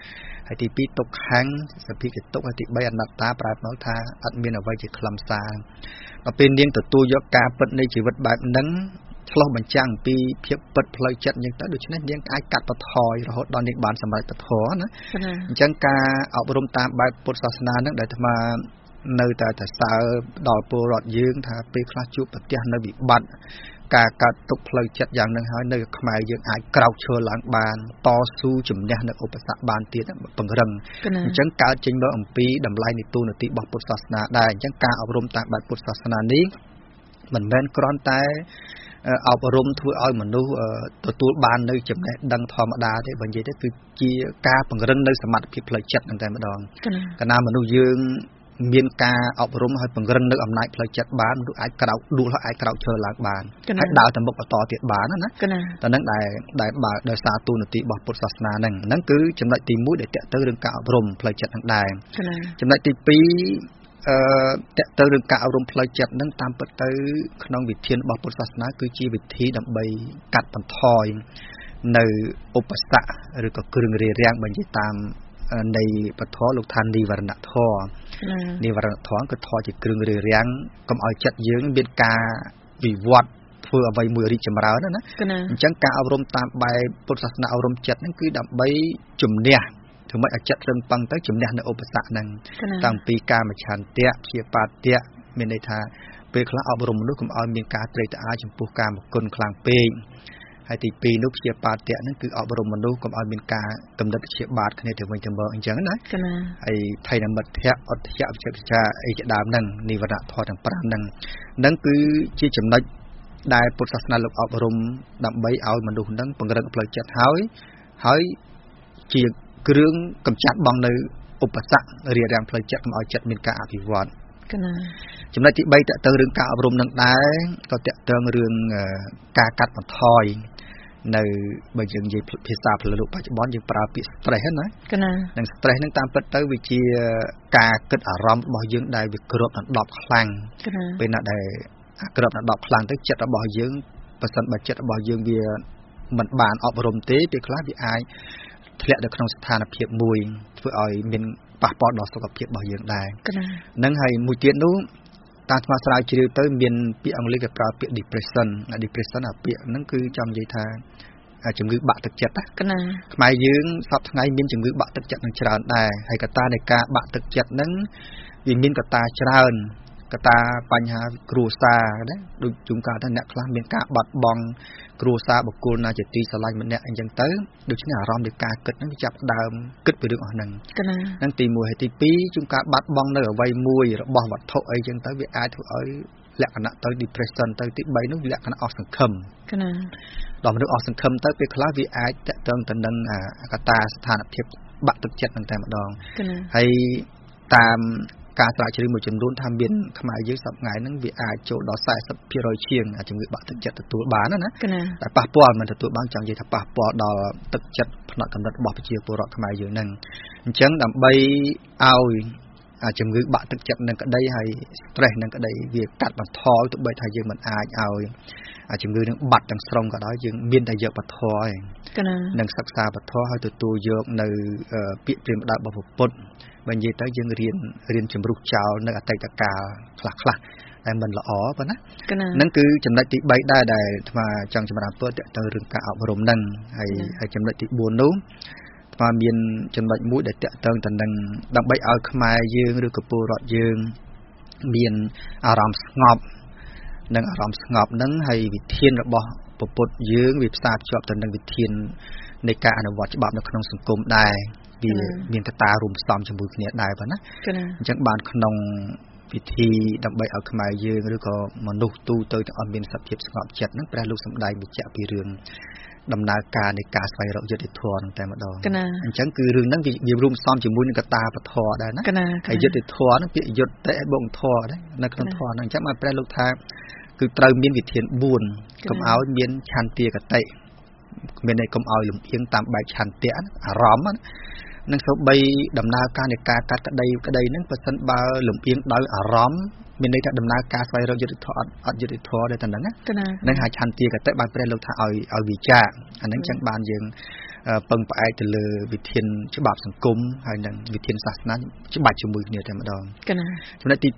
Speaker 6: ហើយទី2ទុកខាងសភាកិទុកហើយទី3អនត្តាប្រែមកថាអត់មានអ្វីជាខ្លឹមសារដល់ពេលនាងទទួលយកការពិតនៃជីវិតបែបហ្នឹងឆ្លោះបញ្ចាំងពីភាពពិតផ្លូវចិត្តអញ្ចឹងទៅដូច្នេះនាងអាចកាត់បន្ថយរហូតដល់នាងបានសម្រេចពធណាអញ្ចឹងការអប់រំតាមបែបពុទ្ធសាសនាហ្នឹងដែលអាត្មានៅតែសើដល់ពលរដ្ឋយើងថាពេលខ្លះជួបប្រទះនៅវិបត្តិការកាត់ទុកផ្លូវចិត្តយ៉ាងហ្នឹងហើយនៅខ្មែរយើងអាចក្រោកឈរឡើងបានតស៊ូជំនះនៅឧបសគ្គបានទៀតពង្រឹងអញ្ចឹងកើតចេញមកអំពីតម្លៃនៃទូនាទីរបស់ពុទ្ធសាសនាដែរអញ្ចឹងការអប់រំតាមបែបពុទ្ធសាសនានេះមិនមែនគ្រាន់តែអប់រំធ្វើឲ្យមនុស្សទទួលបាននៅចំណេះដឹងធម្មតាទេបើនិយាយទៅគឺជាការពង្រឹងនៅសមត្ថភាពផ្លូវចិត្តហ្នឹងតែម្ដងកាលណាមនុស្សយើងមានការអប់រំហើយពង្រឹងនៅអំណាចផ្លូវចិត្តបានមនុស្សអាចក្រោកដួលហើយអាចក្រោកឈរឡើងបានហើយដើរទៅមុខបន្តទៀតបានណាតែហ្នឹងដែលបើដោយសារទូនាទីរបស់ពុទ្ធសាសនាហ្នឹងគឺចំណុចទី1ដែលតេទៅរឿងការអប់រំផ្លូវចិត្តហ្នឹងដែរចំណុចទី2តេទៅរឿងការអប់រំផ្លូវចិត្តហ្នឹងតាមពិតទៅក្នុងវិធានរបស់ពុទ្ធសាសនាគឺជាវិធីដើម្បីកាត់បន្ថយនៅឧបសគ្គឬក៏គ្រឿងរារាំងបើនិយាយតាមនៃពធលោកឋាននិវរណធម៌និវរណធម៌គឺធម៌ជាគ្រឿងរារាំងកុំឲ្យចិត្តយើងមានការវិវត្តធ្វើអ្វីមួយរីកចម្រើនណាអញ្ចឹងការអប់រំតាមបែបពុទ្ធសាសនាអប់រំចិត្តហ្នឹងគឺដើម្បីជំនះធ្វើម៉េចឲ្យចិត្តរឹងប៉ឹងទៅជំនះនៅឧបសគ្គហ្នឹងតាំងពីកាមឆន្ទៈព្យាបាទៈមានន័យថាពេលខ្លះអប់រំមនុស្សកុំឲ្យមានការត្រេកត្រអាលចំពោះកាមគុណខ្លាំងពេកហើយទី2នោះព្យាបាទៈហ្នឹងគឺអប់រំមនុស្សកុំឲ្យមានការកំណត់ព្យាបាទគ្នាទៅវិញទៅមកអញ្ចឹងណាហើយថៃនមិត្តៈអត្តៈវិជ្ជាអីជាដើមហ្នឹងនិវរណធម៌ទាំង5ហ្នឹងគឺជាចំណុចដែលពុទ្ធសាសនាលោកអប់រំដើម្បីឲ្យមនុស្សហ្នឹងពង្រឹងផ្លូវចិត្តហើយជាគ្រឿងកម្ចាត់បងនៅឧបសគ្គរារាំងផ្លូវចិត្តកុំឲ្យចិត្តមានការអភិវឌ្ឍចំណុចទី3តើទៅរឿងការអប់រំនឹងដែរក៏តើទៅរឿងការកាត់បន្ថយនៅបើយើងនិយាយភាសាផ្លូវលោកបច្ចុប្បន្នយើងប្រើពាក្យ stress ណានឹង stress ហ្នឹងតាមពិតទៅវាជាការគិតអារម្មណ៍របស់យើងដែលវាគ្របដណ្ដប់ខ្លាំងពេលណាដែលគ្របដណ្ដប់ខ្លាំងទៅចិត្តរបស់យើងបើសិនបើចិត្តរបស់យើងវាមិនបានអប់រំទេពេលខ្លះវាអាចធ្លាក់នៅក្នុងស្ថានភាពមួយធ្វើឲ្យមានប៉ះពាល់ដល់សុខភាពរបស់យើងដែរហ្នឹងហើយមួយទៀតនោះតាមស្មារតីស្រាវជ្រាវទៅមានពាក្យអង់គ្លេសគេប្រើពាក្យ depression អាពាក្យហ្នឹងគឺចង់និយាយថាជំងឺបាក់ទឹកចិត្តណាខ្មែរយើងសពថ្ងៃមានជំងឺបាក់ទឹកចិត្តនឹងច្រើនដែរហើយកត្តានៃការបាក់ទឹកចិត្តហ្នឹងវាមានកត្តាច្រើនកត្តាបញ្ហាគ្រួសារណាដូចជួនកាលទៅអ្នកខ្លះមានការបាត់បង់គ្រួសារបុគ្គលណាជាទីស្រឡាញ់ម្នាក់អញ្ចឹងទៅដូច្នេះអារម្មណ៍នៃការគិតហ្នឹងវាចាប់ផ្ដើមគិតពីរឿងអស់ហ្នឹងហ្នឹងទី1ហើយទី2ជួនកាលបាត់បង់នៅអ្វីមួយរបស់វត្ថុអីអញ្ចឹងទៅវាអាចធ្វើឲ្យលក្ខណៈទៅ depression ទៅទី3នោះលក្ខណៈអស់សង្ឃឹមដល់មនុស្សអស់សង្ឃឹមទៅពេលខ្លះវាអាចតកតងទៅនឹងកត្តាស្ថានភាពបាក់ទឹកចិត្តហ្នឹងតែម្ដងហើយតាមការស្រាវជ្រាវមួយចំនួនថាមានខ្មែរយើងសប្តាហ៍ហ្នឹងវាអាចចូលដល់ 40% ជាងជំងឺបាក់ទឹកចិត្តទទួលបានណាតែប៉ះពាល់មិនទទួលបានចង់និយាយថាប៉ះពាល់ដល់ទឹកចិត្តផ្នែកកំណត់របស់ប្រជាពលរដ្ឋខ្មែរយើងហ្នឹងអញ្ចឹងដើម្បីឲ្យជំងឺបាក់ទឹកចិត្តនឹងក្តីហើយ stress នឹងក្តីវាកាត់បន្ថយទោះបីថាយើងមិនអាចឲ្យជំងឺនឹងបាត់ទាំងស្រុងក៏ដោយយើងមានតែយកពធឯងនឹងសិក្សាពធហើយទទួលយកនៅពាក្យព្រាហ្មណ៍របស់ពុទ្ធបើនិយាយទៅយើងរៀនជំរុះចោលនៅអតីតកាលខ្លះតែមិនល្អប៉ុណ្ណាហ្នឹងគឺចំណុចទី3ដែរដែលអាត្មាចង់ចម្រើនពរទៅរឿងការអប់រំហ្នឹងហើយចំណុចទី4នោះអាត្មាមានចំណុចមួយដែលតកតងទៅនឹងដើម្បីឲ្យខ្មែរយើងឬក៏ពលរដ្ឋយើងមានអារម្មណ៍ស្ងប់នឹងអារម្មណ៍ស្ងប់ហ្នឹងហើយវិធានរបស់ពុទ្ធយើងវាផ្សារភ្ជាប់ទៅនឹងវិធាននៃការអនុវត្តច្បាប់នៅក្នុងសង្គមដែរវាមានកត្តារួមផ្សំជាមួយគ្នាដែរប៉ុណ្ណាអញ្ចឹងបានក្នុងពិធីដើម្បីឲ្យខ្មែរយើងឬក៏មនុស្សទូទៅទាំងអស់មានសភាពស្ងប់ចិត្តហ្នឹងព្រះលោកសម្ដែងបញ្ជាក់ពីរឿងដំណើរការនៃការស្វែងរកយុត្តិធម៌ហ្នឹងតែម្ដងអញ្ចឹងគឺរឿងហ្នឹងវារួមផ្សំជាមួយនឹងកត្តាពធដែរណាហើយយុត្តិធម៌ហ្នឹងពាក្យយុត្តិបូកធម៌ដែរនៅក្នុងធម៌ហ្នឹងអញ្ចឹងបានព្រះលោកថាគឺត្រូវមានវិធាន4កុំឲ្យមានឆន្ទាគតិមានន័យកុំឲ្យលំអៀងតាមបែបឆន្ទៈអារម្មណ៍នឹងសូម្បីដំណើរការនៃការកាត់ក្តីហ្នឹងបើសិនបើលំអៀងដោយអារម្មណ៍មានន័យថាដំណើរការស្វែងរកយុត្តិធម៌អត់យុត្តិធម៌ដែរតែហ្នឹងហ្នឹងហៅឆន្ទាគតិបានព្រះលោកថាឲ្យវិចារអាហ្នឹងចឹងបានយើងពឹងផ្អែកទៅលើវិធានច្បាប់សង្គមហើយនិងវិធានសាសនាច្បាច់ជាមួយគ្នាតែម្ដងចំណុចទី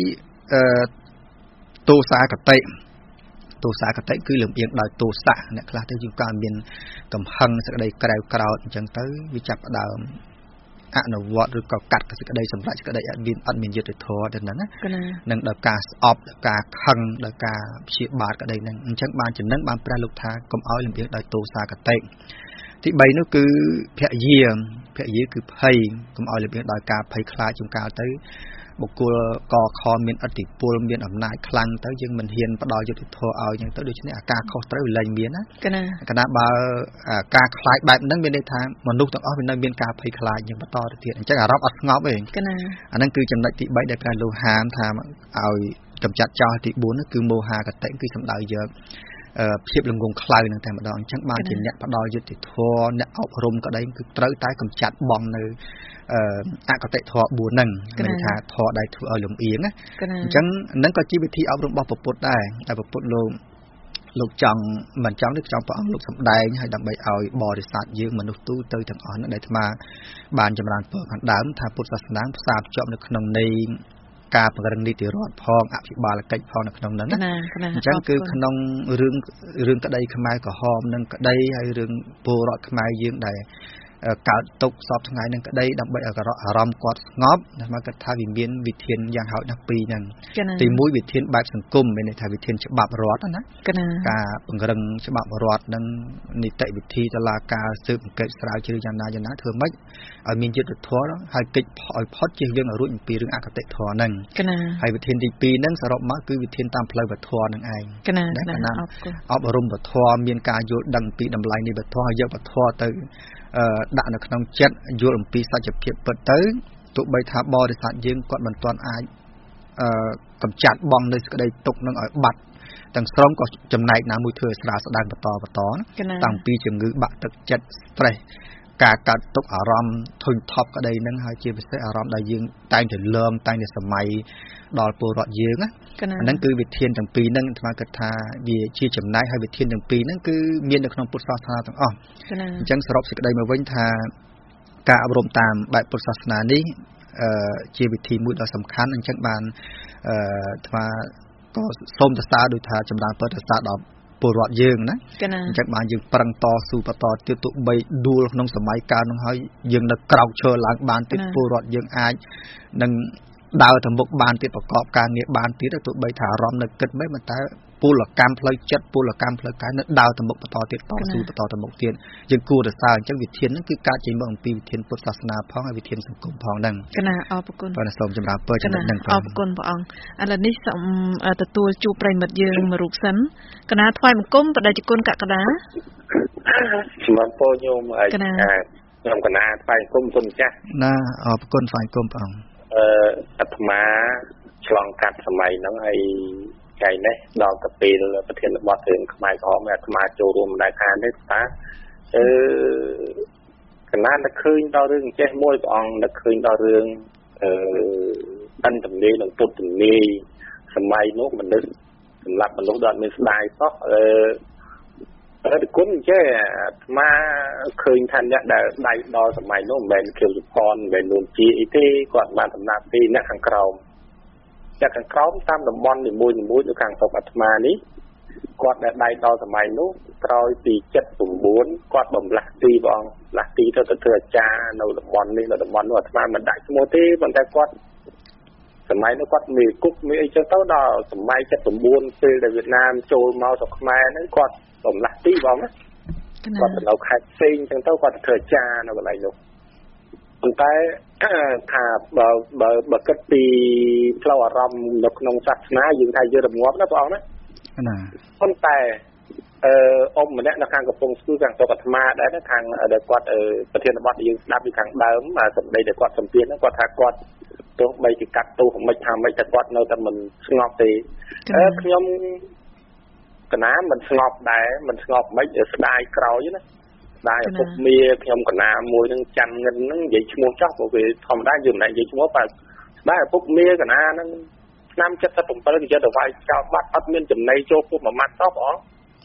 Speaker 6: 2ទោសាកតិគឺលំអៀងដោយទោសៈអ្នកខ្លះទៅជួនកាលមានកំហឹងសេចក្តីក្រៅក្រោធអញ្ចឹងទៅវាចាប់ផ្ដើមអនុវត្តឬក៏កាត់សេចក្តីសម្រេចសេចក្តីអត់មានយុត្តិធម៌ទៅហ្នឹងណានឹងដល់ការស្អប់ដល់ការខឹងដល់ការព្យាបាទក្តីហ្នឹងអញ្ចឹងបានចំណឹងបានព្រះលោកថាកុំឲ្យលំអៀងដោយទោសាកតិទី3នោះគឺភយាគឺភ័យកុំឲ្យលំអៀងដោយការភ័យខ្លាចជួនកាលទៅបុគ្គលកខមានឥទ្ធិពលមានអំណាចខ្លាំងទៅយើងមិនហ៊ានផ្ដល់យុត្តិធម៌ឲ្យអញ្ចឹងទៅដូច្នេះអាការខុសត្រូវលែងមានណាកណាបើការខ្លាចបែបហ្នឹងមានន័យថាមនុស្សទាំងអស់វានៅមានការភ័យខ្លាចយ៉ាងបន្តទៅទៀតអញ្ចឹងអារម្មណ៍អត់ស្ងប់ទេអាហ្នឹងគឺចំណុចទី3ដែលព្រះលោកហាមថាឲ្យកម្ចាត់ចោលទី4នោះគឺមោហាកតិគឺសំដៅយកភាពល្ងងខ្លៅនឹងតែម្ដងអញ្ចឹងបានជាអ្នកផ្ដល់យុត្តិធម៌អ្នកអប់រំក្តីគឺត្រូវតែកម្ចាត់បងនៅអកតេធម៌4ហ្នឹងមានថាធម៌ដែលធ្វើឲ្យលំអៀងណាអញ្ចឹងហ្នឹងក៏ជាវិធីអប់រំរបស់ពុទ្ធដែរតែពុទ្ធលោកចង់មិនចង់ទេចង់ព្រះអង្គលោកសម្ដែងឲ្យដើម្បីឲ្យបរិស័ទយើងមនុស្សទូទៅទាំងអស់ហ្នឹងដែលអាត្មាបានចម្រើនពរខាងដើមថាពុទ្ធសាសនាផ្សារភ្ជាប់នៅក្នុងនៃការពង្រឹងនីតិរដ្ឋផងអភិបាលកិច្ចផងនៅក្នុងហ្នឹងណាអញ្ចឹងគឺក្នុងរឿងក្តីខ្មែរក្រហមនឹងក្តីហើយរឿងពលរដ្ឋខ្មែរយើងដែលកើតទុកសពថ្ងៃនឹងក្តីដើម្បីឲ្យអារម្មណ៍គាត់ស្ងប់តែមកគាត់ថាវាមានវិធានយ៉ាងហោចណាស់ពីរហ្នឹងទី1វិធានបែបសង្គមមានន័យថាវិធានច្បាប់រដ្ឋណាការពង្រឹងច្បាប់រដ្ឋនិងនីតិវិធីតុលាការស៊ើបអង្កេតស្រាវជ្រាវយ៉ាងណាធ្វើម៉េចឲ្យមានយុត្តិធម៌ហើយកិច្ចឲ្យផុតជៀសវាងឲ្យរួចអំពីរឿងអកតេធម៌ហ្នឹងហើយវិធានទី2ហ្នឹងសរុបមកគឺវិធានតាមផ្លូវវធម៌ហ្នឹងឯងអប់រំវធម៌មានការយល់ដឹងពីតម្លៃនៃវធម៌ហើយយកវធម៌ទៅដាក់នៅក្នុងចិត្តយល់អំពីសច្ចភាពពិតទៅទោះបីថាបរិស័ទយើងគាត់មិនទាន់អាចកម្ចាត់បងនៅសេចក្តីទុកនឹងឲ្យបាត់ទាំងស្រុងក៏ចំណែកណាមួយធ្វើឲ្យស្រាលស្ដើងបន្តតាំងពីជំងឺបាក់ទឹកចិត្ត stress ការកាត់ទុកអារម្មណ៍ធុញថប់ក្តីនឹងហើយជាពិសេសអារម្មណ៍ដែលយើងតែងតែលើមតែងតែសម័យដល់ពលរដ្ឋយើងណាហ្នឹងគឺវិធានទាំងពីរហ្នឹងអាត្មាគិតថាវាជាចំណែកហើយវិធានទាំងពីរហ្នឹងគឺមាននៅក្នុងពុទ្ធសាសនាទាំងអស់អញ្ចឹងសរុបសេចក្តីមកវិញថាការអប់រំតាមបែបពុទ្ធសាសនានេះជាវិធីមួយដ៏សំខាន់អញ្ចឹងបានអាត្មាក៏សូមសរសើរដោយថាចម្រើនពរសរសើរដល់ពលរដ្ឋយើងណាអញ្ចឹងបានយើងប្រឹងតស៊ូបន្តទៀតទោះបីដួលក្នុងសម័យកាលនោះហើយយើងនៅក្រោកឈរឡើងបានទៀតពលរដ្ឋយើងអាចនឹងដើរទៅមុខបានទៀតប្រកបការងារបានទៀតទោះបីថាអារម្មណ៍នៅគិតមិនតែពលកម្មផ្លូវចិត្តពលកម្មផ្លូវកាយនៅដើរទៅមុខបន្តទៀតតស៊ូបន្តទៅមុខទៀតយើងគួរតែសើអញ្ចឹងវិធានហ្នឹងគឺកើតចេញមកអំពីវិធានពុទ្ធសាសនាផងហើយវិធានសង្គមផងហ្នឹង
Speaker 3: គណៈអរគុណ
Speaker 6: បាទសូមចម្រើនពរចំណុចហ្នឹង
Speaker 3: អរគុណព្រះអង្គឥឡូវនេះសូមទទួលជួបប្រិមិត្តយើងមួយរូបសិនគណៈថ្វាយបង្គំបដិជគុណកក្កដា
Speaker 8: សម្រាប់ពរញោមឲ្យខ្ញុំគណៈថ្វាយបង្គំគុណចាស់
Speaker 6: ណាអរគុណថ្វាយបង្គំព្រះអង្គ
Speaker 8: អាត្មាឆ្លងកាត់សម័យហ្នឹងហើយថ្ងៃនេះដល់ទៅពេលប្រធានបទរឿងខ្មែរក្រហមអាត្មាចូលរួមម្ដងខាងនេះថាកណានឹកឃើញដល់រឿងចេះមួយព្រះអង្គនឹកឃើញដល់រឿងអន្តរមេនិងពុទ្ធមេសម័យនោះមនុស្សសម្រាប់មនុស្សដែលមានស្ដាយសោះតែគុណចេះអាត្មាឃើញថាអ្នកដែលដៃដល់សម័យនោះមិនមែនខៀវសុផនមិនមែននួនជាអីទេគាត់បានដំណាក់ពីអ្នកខាងក្រោមតាមតំបន់នីមួយៗនៅខាងស្រុកអាត្មានេះគាត់ដែលដៃដល់សម័យនោះក្រោយពី79គាត់បំលាស់ទីបងលាស់ទីទៅធ្វើអាចារ្យនៅតំបន់នេះនៅតំបន់នោះអាត្មាមិនដាក់ឈ្មោះទេប៉ុន្តែគាត់សម័យនោះគាត់មានគុកមានអីចឹងទៅដល់សម័យ79ពេលដែលវៀតណាមចូលមកស្រុកខ្មែរហ្នឹងគាត់បំលាស់ទីបងណាគាត់ទៅនៅខេត្តផ្សេងចឹងទៅគាត់ធ្វើអាចារ្យនៅកន្លែងនោះប៉ុន្តែថាបើគិតពីផ្លូវអារម្មណ៍នៅក្នុងសាសនាយើងថាយើងរងាប់ណាបងណាប៉ុន្តែអ៊ំម្នាក់នៅខាងកំពង់ស្ពឺខាងស្រុកអាត្មាដែរខាងដែលគាត់ប្រធានបទយើងស្ដាប់ពីខាងដើមសម្ដីដែលគាត់សម្ភាសន៍ហ្នឹងគាត់ថាគាត់ទោះបីជាកាត់ទោសមិនថាមិនតែគាត់នៅតែមិនស្ងប់ទេខ្ញុំកណាមិនស្ងប់ដែរមិនស្ងប់មិនស្ដាយក្រោយណាដែរឪពុកមីខ្ញុំកណាមួយនឹងច័ន្ទងិនហ្នឹងនិយាយឈ្មោះចោះព្រោះវាធម្មតាយើងមិននិយាយឈ្មោះបាទដែរឪពុកមីកណាហ្នឹងឆ្នាំ77គេយកទៅវាយចោលបាត់អត់មានចំណៃចូលពុកមួយម៉ាត់សោះបង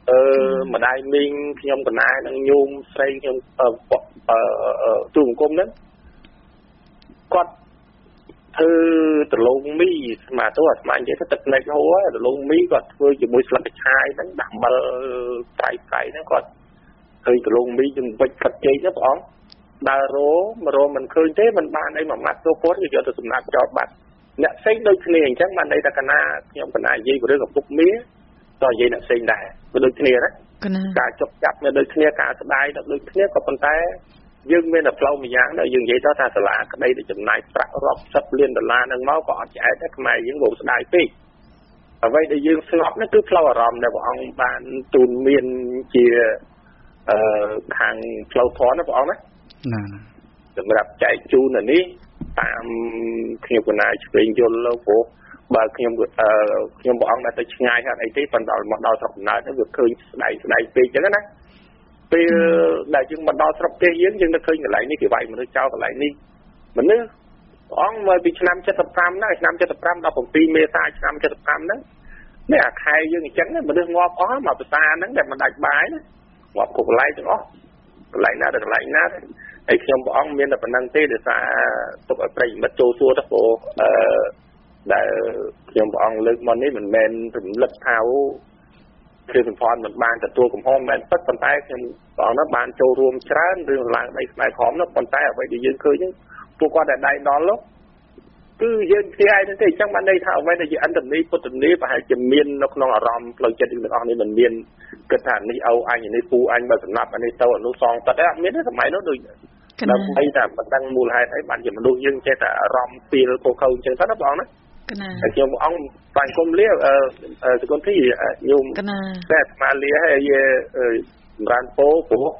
Speaker 8: ម្ដាយមីងខ្ញុំកណានឹងញោមស្រីខ្ញុំទូបង្គំហ្នឹងគាត់ធ្វើដលងមីស្មាទៅអាស្មាននិយាយទៅទឹកភ្នែកហូរដលងមីគាត់ធ្វើជាមួយស្លឹកកញ្ឆាយហ្នឹងដាក់អំបិលប្រៃហ្នឹងគាត់ឃើញដលងមីជំវិចផិតជ័យទៅបងអង្គដើររមិនឃើញទេមិនបានអីមួយម៉ាត់ទៅគាត់យកទៅសំណាក់ចោលបាត់អ្នកផ្សេងដូចគ្នាអញ្ចឹងបានន័យថាកណាខ្ញុំកណានិយាយរឿងឪពុកមាតើនិយាយអ្នកផ្សេងដែរវាដូចគ្នាណាការចុកចាប់នៅដូចគ្នាការស្ដាយនៅដូចគ្នាក៏ប៉ុន្តែយើងមានតែផ្លូវមួយយ៉ាងដែរយើងនិយាយទៅថាសាលាក្តីដែលចំណាយប្រាក់រាប់សិបលានដុល្លារនឹងមកក៏អត់ឆ្អែតដែរខ្មែរយើងក៏ស្ដាយពេកអ្វីដែលយើងស្ងប់នេះគឺផ្លូវអារម្មណ៍ដែលព្រះអង្គបានទូនមានជាខាងផ្លូវធម៌ណាព្រះអង្គណាសម្រាប់ចែកជូននៅនេះតាមខ្ញុំកណាឆ្វេងយល់លោកព្រោះបើខ្ញុំព្រះអង្គទៅឆ្ងាយហេតុអីទេប៉ុន្តែមកដល់ស្រុកកំណើតវាឃើញស្ដាយពេកអញ្ចឹងណាពេលដែលយើងមកដល់ស្រុកផ្ទះយើងនឹកឃើញកន្លែងនេះគេវាយមនុស្សចោលកន្លែងនេះមនុស្សព្រះអង្គមកពីឆ្នាំ75ណាឆ្នាំ75ដល់7មេសាឆ្នាំ75ហ្នឹងនេះអាខែយើងអញ្ចឹងមនុស្សងាប់អស់មកភាសាហ្នឹងដែលមិនដាច់បាយណាងាប់គ្រប់កន្លែងទាំងអស់កន្លែងណាដល់កន្លែងណាហើយខ្ញុំព្រះអង្គមានតែប៉ុណ្្នឹងទេដោយសារទុកឲ្យប្រិយមិត្តចូលសួរទៅព្រោះដែលខ្ញុំព្រះអង្គលើកមកនេះមិនមែនរំលឹកថាគឺសម្ព័ន្ធមិនបានទទួលកំហុសមែនពិតប៉ុន្តែខ្ញុំព្រះអង្គនោះបានចូលរួមច្រើនរឿងឡើងដីស្បែកក្រមនោះប៉ុន្តែអ្វីដែលយើងឃើញហ្នឹងពួកគាត់ដែលដៃដល់នោះគឺយើងខ្ទាយហ្នឹងទេអញ្ចឹងបានន័យថាអ្វីដែលជាអន្តនីពុទ្ធនីប្រហែលជាមាននៅក្នុងអារម្មណ៍ផ្លូវចិត្តយើងទាំងអស់នេះមិនមានគិតថានេះអោអញនេះពូអញបើសម្រាប់អានេះទៅអនុសងទឹកអត់មានទេសម័យនោះដូចដើម្បីតែមិនដឹងមូលហេតុអីបានជាមនុស្សយើងចេះតែអារម្មណ៍ពីលខុសខើអញ្ចឹងទៅណាបងណាហើយខ្ញុំអង្គបានគុំលាសកុនទីញោមតែស្មាលាហើយសម្រាប់ពោព្រោះ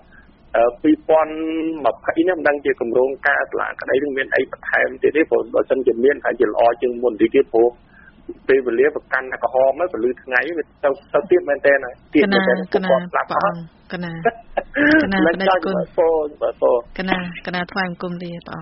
Speaker 8: 2020នេះមិនដឹងជាគម្រោងការសាលាក្តីនឹងមានអីបន្ថែមទៀតទេព្រោះបើសិនជាមានថាជាល្អជាងមុនទីទៀតព្រោះពេលវេលាប្រកាន់តែក្រហមហើយពលឺថ្ងៃវាទៅទៀតមែនតើទៀតមែនតើគាត់ស្លាប់អស់
Speaker 3: កណាបដិគុណកណាថ្វាយបង្គំលាព្រះ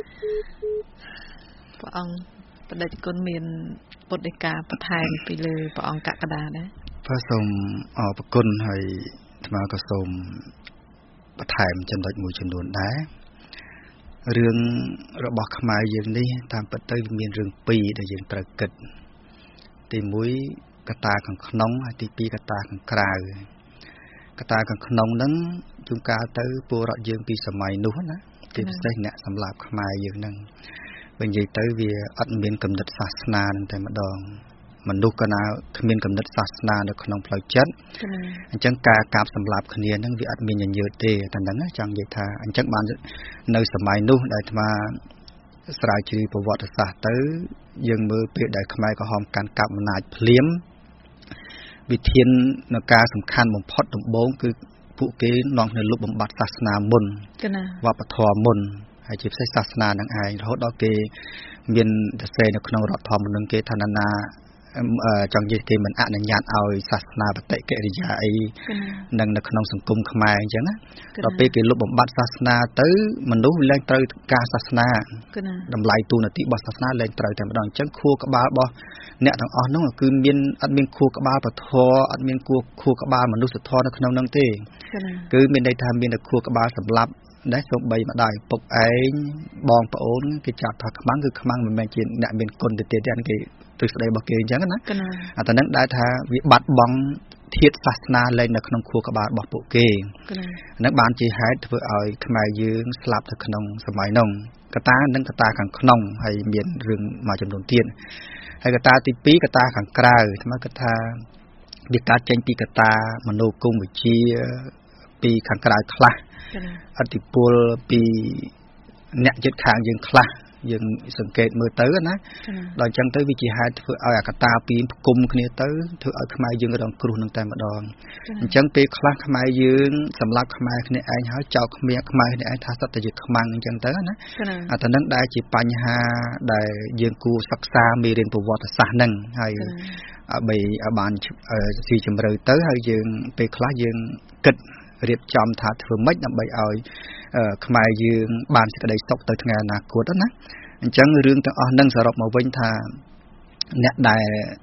Speaker 3: អង្គបដិគុណមានពុទ្ធដីកាបន្ថែមពីលើព្រះអង្គកក្កដាដែរ
Speaker 6: ព្រះសូមអរគុណហើយអាត្មាក៏សូមបន្ថែមចំណុចមួយចំនួនដែររឿងរបស់ខ្មែរយើងនេះតាមពិតទៅមានរឿងពីរដែលយើងត្រូវគិតទី1កត្តាខាងក្នុងហើយទី2កត្តាខាងក្រៅកត្តាខាងក្នុងហ្នឹងជួនកាលទៅពលរដ្ឋយើងពីសម័យនោះណាជាពិសេសអ្នកសម្លាប់ខ្មែរយើងហ្នឹងបើនិយាយទៅវាអត់មានគំនិតសាសនានឹងតែម្ដងមនុស្សក៏ណាគ្មានគំនិតសាសនានៅក្នុងផ្លូវចិត្តអញ្ចឹងការកាប់សម្លាប់គ្នាហ្នឹងវាអត់មានញញើតទេតែហ្នឹងចង់និយាយថាអញ្ចឹងបាននៅសម័យនោះដែលអាត្មាស្រាវជ្រាវប្រវត្តិសាស្ត្រទៅយើងមើលពេលដែលខ្មែរក្រហមកាន់កាប់អំណាចភ្លាមវិធាននៃការសំខាន់បំផុតដំបូងគឺពួកគេនាំគ្នាលុបបំបត្តិសាសនាមុនវប្បធម៌មុនហើយជាពិសេសសាសនានឹងឯងរហូតដល់គេមានសរសេរនៅក្នុងរដ្ឋធម្មនុញ្ញគេថាណាចង់និយាយគេមិនអនុញ្ញាតឲ្យសាសនាបតិកិរិយាអីនឹងនៅក្នុងសង្គមខ្មែរអញ្ចឹងណាដល់ពេលគេលុបបំបត្តិសាសនាទៅមនុស្សលែងត្រូវការសាសនាតម្លៃទូនាទីរបស់សាសនាលែងត្រូវតែម្ដងអញ្ចឹងខួរក្បាលរបស់អ្នកទាំងអស់នោះគឺមានអត់មានខួរក្បាលពធអត់មានខួរក្បាលមនុស្សធម៌នៅក្នុងនោះទេគឺមានន័យថាមានតែខួរក្បាលសម្រាប់ដែលសូម្បីម្ដាយពុកឯងបងប្អូនគេចាត់ថាខ្មាំងគឺខ្មាំងមិនមែនជាអ្នកមានគុណទៅទៀតទេគេទស្សនៈរបស់គេអញ្ចឹងណាអាតែនឹងដែលថាវាបាត់បង់ធាតុសាសនាលែងនៅក្នុងខួរក្បាលរបស់ពួកគេហ្នឹងបានជាហេតុធ្វើឲ្យខ្មែរយើងស្លាប់ទៅក្នុងសម័យនោះកត្តានិងកត្តាខាងក្នុងហើយមានរឿងមួយចំនួនទៀតហើយកត្តាទី2កត្តាខាងក្រៅស្មើកថាវាកើតចេញពីកត្តាមនោគមវិជ្ជាពីខាងក្រៅខ្លះអតិពលពីអ្នកជិតខាងយើងខ្លះយើងសង្កេតមើលទៅណាដល់អញ្ចឹងទៅវាជាហេតុធ្វើឲ្យអកតាពីផ្គុំគ្នាទៅធ្វើឲ្យខ្មែរយើងរងគ្រោះនឹងតែម្ដងអញ្ចឹងពេលខ្លះខ្មែរយើងសម្រាប់ខ្មែរគ្នាឯងហើយចោលខ្មែរគ្នាឯងថាសត្វតែជាខ្មាំងអញ្ចឹងទៅណាអាទៅនឹងដែលជាបញ្ហាដែលយើងគួរសិក្សាមេរៀនប្រវត្តិសាស្ត្រហ្នឹងហើយឲ្យបានស៊ីជម្រៅទៅហើយយើងពេលខ្លះយើងគិតរៀបចំថាធ្វើម៉េចដើម្បីឲ្យខ្មែរយើងបានសេចក្តីសុខទៅថ្ងៃអនាគតណាអញ្ចឹងរឿងទាំងអស់ហ្នឹងសរុបមកវិញថាអ្នកដែល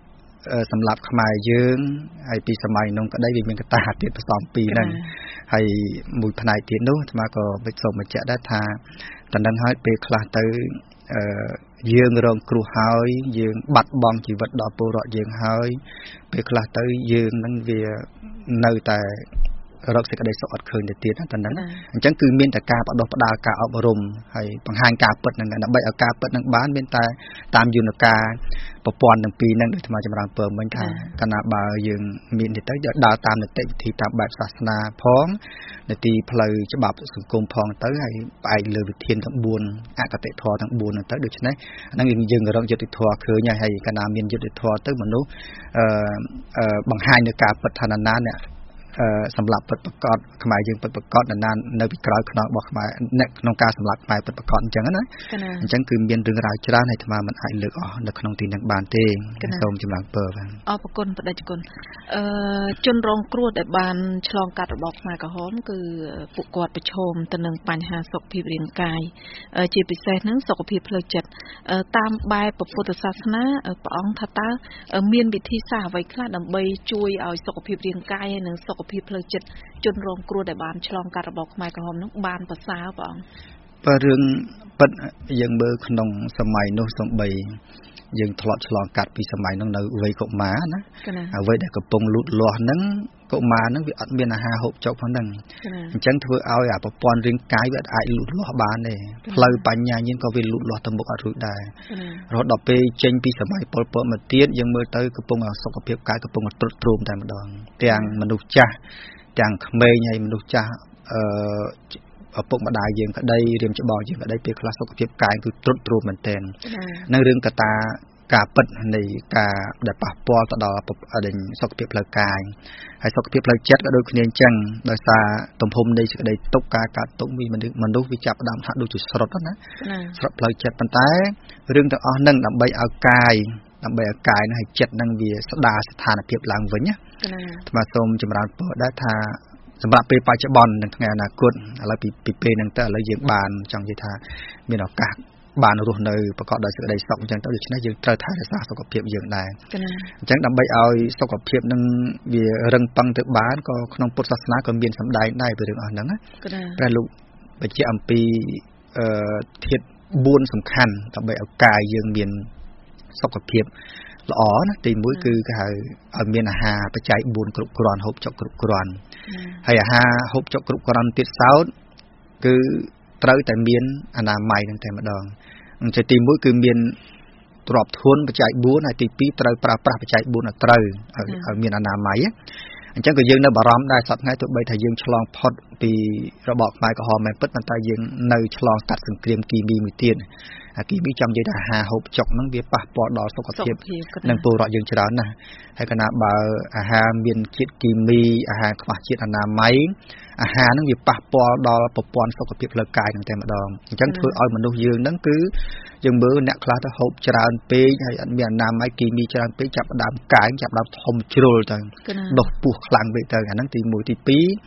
Speaker 6: សម្រាប់ខ្មែរយើងហើយពីសម័យនោះក្តីវាមានកត្តាទៀតផ្សំពីហ្នឹងហើយមួយផ្នែកទៀតនោះអាត្មាក៏វិសូមបញ្ជាក់ដែរថាតណ្ដឹងហើយពេលខ្លះទៅយើងរងគ្រោះហើយយើងបាត់បង់ជីវិតដល់ពលរដ្ឋយើងហើយពេលខ្លះទៅយើងនឹងវានៅតែរកសេចក្តីសុខអត់ឃើញទៅទៀតតែហ្នឹងអញ្ចឹងគឺមានតែការបដោះផ្ដាល់ការអប់រំហើយបង្ហាញការពិតហ្នឹងដើម្បីឲ្យការពិតហ្នឹងបានមានតែតាមយន្តការប្រព័ន្ធទាំងពីរហ្នឹងដូចស្មាចម្រើនពើមិញថាកាលណាបើយើងមានទៅដើរតាមនីតិវិធីតាមបែបសាសនាផងនីតិផ្លូវច្បាប់សង្គមផងទៅហើយផ្អែកលើវិធានទាំង4អកតេធម៌ទាំង4ហ្នឹងទៅដូច្នេះហ្នឹងយើងរកយុត្តិធម៌ឃើញហើយកាលណាមានយុត្តិធម៌ទៅមនុស្សបង្ហាញនៅការពិតថាណាអ្នកសម្រាប់ពិតប្រកបខ្មែរយើងពិតប្រកបណាននៅពីក្រោយខ្នងរបស់ខ្មែរអ្នកក្នុងការសម្រាប់ខ្មែរពិតប្រកបអញ្ចឹងណាអញ្ចឹងគឺមានរឿងរ៉ាវច្រើនហើយអាត្មាមិនអាចលើកអស់នៅក្នុងទីនេះបានទេសូមចម្រើនពរបាទ
Speaker 3: អរគុណបដិជនជនរងគ្រោះដែលបានឆ្លងកាត់របបខ្មែរក្រហមគឺពួកគាត់ប្រឈមទៅនឹងបញ្ហាសុខភាពរាងកាយជាពិសេសហ្នឹងសុខភាពផ្លូវចិត្តតាមបែបពុទ្ធសាសនាព្រះអង្គថាតើមានវិធីសាស្ត្រអ្វីខ្លះដើម្បីជួយឲ្យសុខភាពរាងកាយហើយនិងសុខភាពផ្លូវចិត្តជនរងគ្រោះដែលបានឆ្លងកាត់របបខ្មែរក្រហមនោះបានប្រសើរព្រះអង្គ
Speaker 6: បើរឿងពិតយើងមើលក្នុងសម័យនោះសំបីយើងធ្លាប់ឆ្លងកាត់ពីសម័យនោះនៅវ័យកុមារណាអ្វីដែលកំពុងលូតលាស់ហ្នឹងកុមារហ្នឹងវាអត់មានអាហារហូបចុកផងហ្នឹងអញ្ចឹងធ្វើឲ្យអាប្រព័ន្ធរាងកាយវាអាចលូតលាស់បានទេផ្លូវបញ្ញាញាណក៏វាលូតលាស់ទៅមុខអត់រួចដែររហូតដល់ពេលចេញពីសម័យប៉ុលពតមកទៀតយើងមើលទៅកំពុងសុខភាពកាយកំពុងទ្រុឌទ្រោមតែម្ដងទាំងមនុស្សចាស់ទាំងក្មេងហើយមនុស្សចាស់ឪពុកម្ដាយយើងក្តីរៀមច្បងយើងក្តីពេលខ្លះសុខភាពកាយគឺទ្រុឌទ្រោមមែនទែននឹងរឿងកត្តាការពិតនៃការដែលប៉ះពាល់ទៅដល់សុខភាពផ្លូវកាយហើយសុខភាពផ្លូវចិត្តក៏ដូចគ្នាអញ្ចឹងដោយសារទំហំនៃសេចក្តីទុក្ខការកាត់ទុក្ខមនុស្សវាចាប់ផ្ដើមថាដូចជាស្រុតណាស្រុតផ្លូវចិត្តប៉ុន្តែរឿងទាំងអស់ហ្នឹងដើម្បីឲ្យកាយហ្នឹងហើយចិត្តហ្នឹងវាស្ដារស្ថានភាពឡើងវិញណាអាត្មាសូមចម្រើនពរដែរថាសម្រាប់ពេលបច្ចុប្បន្ននិងថ្ងៃអនាគតឥឡូវពីពេលហ្នឹងទៅឥឡូវយើងបានចង់និយាយថាមានឱកាសបានរស់នៅប្រកបដោយសេចក្តីសុខអញ្ចឹងទៅដូច្នេះយើងត្រូវថែរក្សាសុខភាពយើងដែរអញ្ចឹងដើម្បីឲ្យសុខភាពនឹងវារឹងប៉ឹងទៅបានក៏ក្នុងពុទ្ធសាសនាក៏មានសម្ដែងដែរពីរឿងអស់ហ្នឹងណាព្រះលោកបញ្ជាក់អំពីធាតុ4សំខាន់ដើម្បីឲ្យកាយយើងមានសុខភាពល្អណាទី1គឺគេហៅឲ្យមានអាហារបច្ច័យ4គ្រប់គ្រាន់ហូបចុកគ្រប់គ្រាន់ហើយអាហារហូបចុកគ្រប់គ្រាន់ទៀតសោតគឺត្រូវតែមានអនាម័យនឹងតែម្ដងអញ្ចឹងទី1គឺមានទ្រព្យធនបច្ច័យ4ហើយទី2ត្រូវប្រើប្រាស់បច្ច័យ4ឲ្យត្រូវឲ្យមានអនាម័យអញ្ចឹងក៏យើងនៅបារម្ភដែរសប្តាហ៍ថ្ងៃទោះបីថាយើងឆ្លងផុតពីរបបខ្មែរក្រហមមែនពិតប៉ុន្តែយើងនៅឆ្លងកាត់សង្គ្រាមគីមីមួយទៀតអាគីមីចាំនិយាយថាអាហារហូបចុកហ្នឹងវាប៉ះពាល់ដល់សុខភាពនិងពលរដ្ឋយើងច្រើនណាស់ហើយកាលណាបើអាហារមានជាតិគីមីអាហារខ្វះជាតិអនាម័យអាហារហ្នឹងវាប៉ះពាល់ដល់ប្រព័ន្ធសុខភាពផ្លូវកាយហ្នឹងតែម្ដងអញ្ចឹងធ្វើឲ្យមនុស្សយើងហ្នឹងគឺយើងមើលអ្នកខ្លះទៅហូបច្រើនពេកហើយអត់មានអនាម័យគីមីច្រើនពេកចាប់ផ្ដើមកាយចាប់ផ្ដើមធំជ្រុលទៅដុសពោះខ្លាំងពេកទៅអាហ្នឹងទី1ទី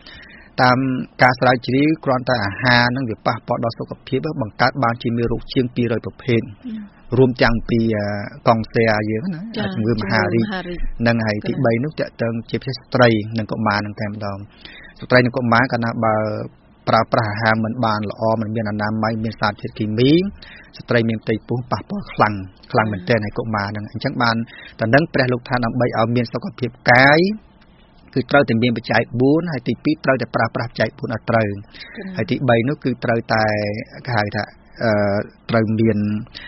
Speaker 6: 2តាមការស្រាវជ្រាវគ្រាន់តែអាហារហ្នឹងវាប៉ះពាល់ដល់សុខភាពបង្កើតបានជាមេរោគជាង200ប្រភេទរួមទាំងពីកង់សែយើងណាជំងឺមហារីកនឹងហើយទី3នោះតើតើជាពិសេសស្ត្រីនិងកុមារនឹងតែម្ដងស្ត្រីនិងកុមារកាលណាបើប្រើប្រាស់អាហារមិនបានល្អមិនមានអនាម័យមានសារធាតុគីមីស្ត្រីមានផ្ទៃពោះប៉ះពាល់ខ្លាំងមែនទែនហើយកុមារហ្នឹងអញ្ចឹងបានតែនឹងព្រះលោកថាដើម្បីឲ្យមានសុខភាពកាយគឺត្រូវតែមានបច្ច័យ4ហើយទី2ត្រូវតែប្រើប្រាស់បច្ច័យ4ឲ្យត្រូវហើយទី3នោះគឺត្រូវតែគេហៅថាត្រូវមាន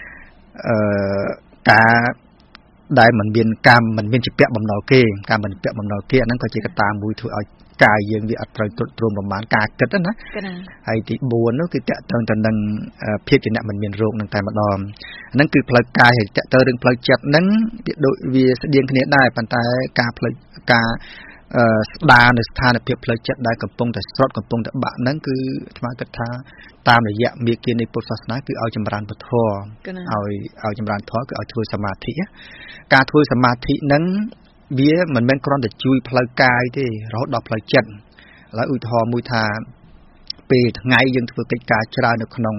Speaker 6: ការដែលមិនមានជាពាក់បំណុលគេការមិនពាក់បំណុលគេអាហ្នឹងក៏ជាកត្តាមួយធ្វើឲ្យកាយយើងវាអត់ត្រូវទ្រុឌទ្រោមប្រមាណការគិតណាហើយទី4នោះគឺតកតឹងទៅនឹងភាពជាអ្នកមិនមានរោគនឹងតែម្ដងហ្នឹងគឺផ្លូវកាយហើយតកតើរឿងផ្លូវចិត្តហ្នឹងវាស្តៀងគ្នាដែរប៉ុន្តែការស្ដារនៅស្ថានភាពផ្លូវចិត្តដែលកំពុងតែស្រុតកំពុងតែបាក់ហ្នឹងគឺស្មារតីគិតថាតាមរយៈមាគ៌ានៃពុទ្ធសាសនាគឺឲ្យចម្រើនពធឲ្យចម្រើនធម៌គឺឲ្យធ្វើសមាធិការធ្វើសមាធិហ្នឹងវាមិនមែនគ្រាន់តែជួយផ្លូវកាយទេរហូតដល់ផ្លូវចិត្តឥឡូវឧទាហរណ៍មួយថាពេលថ្ងៃយើងធ្វើកិច្ចការច្រើននៅក្នុង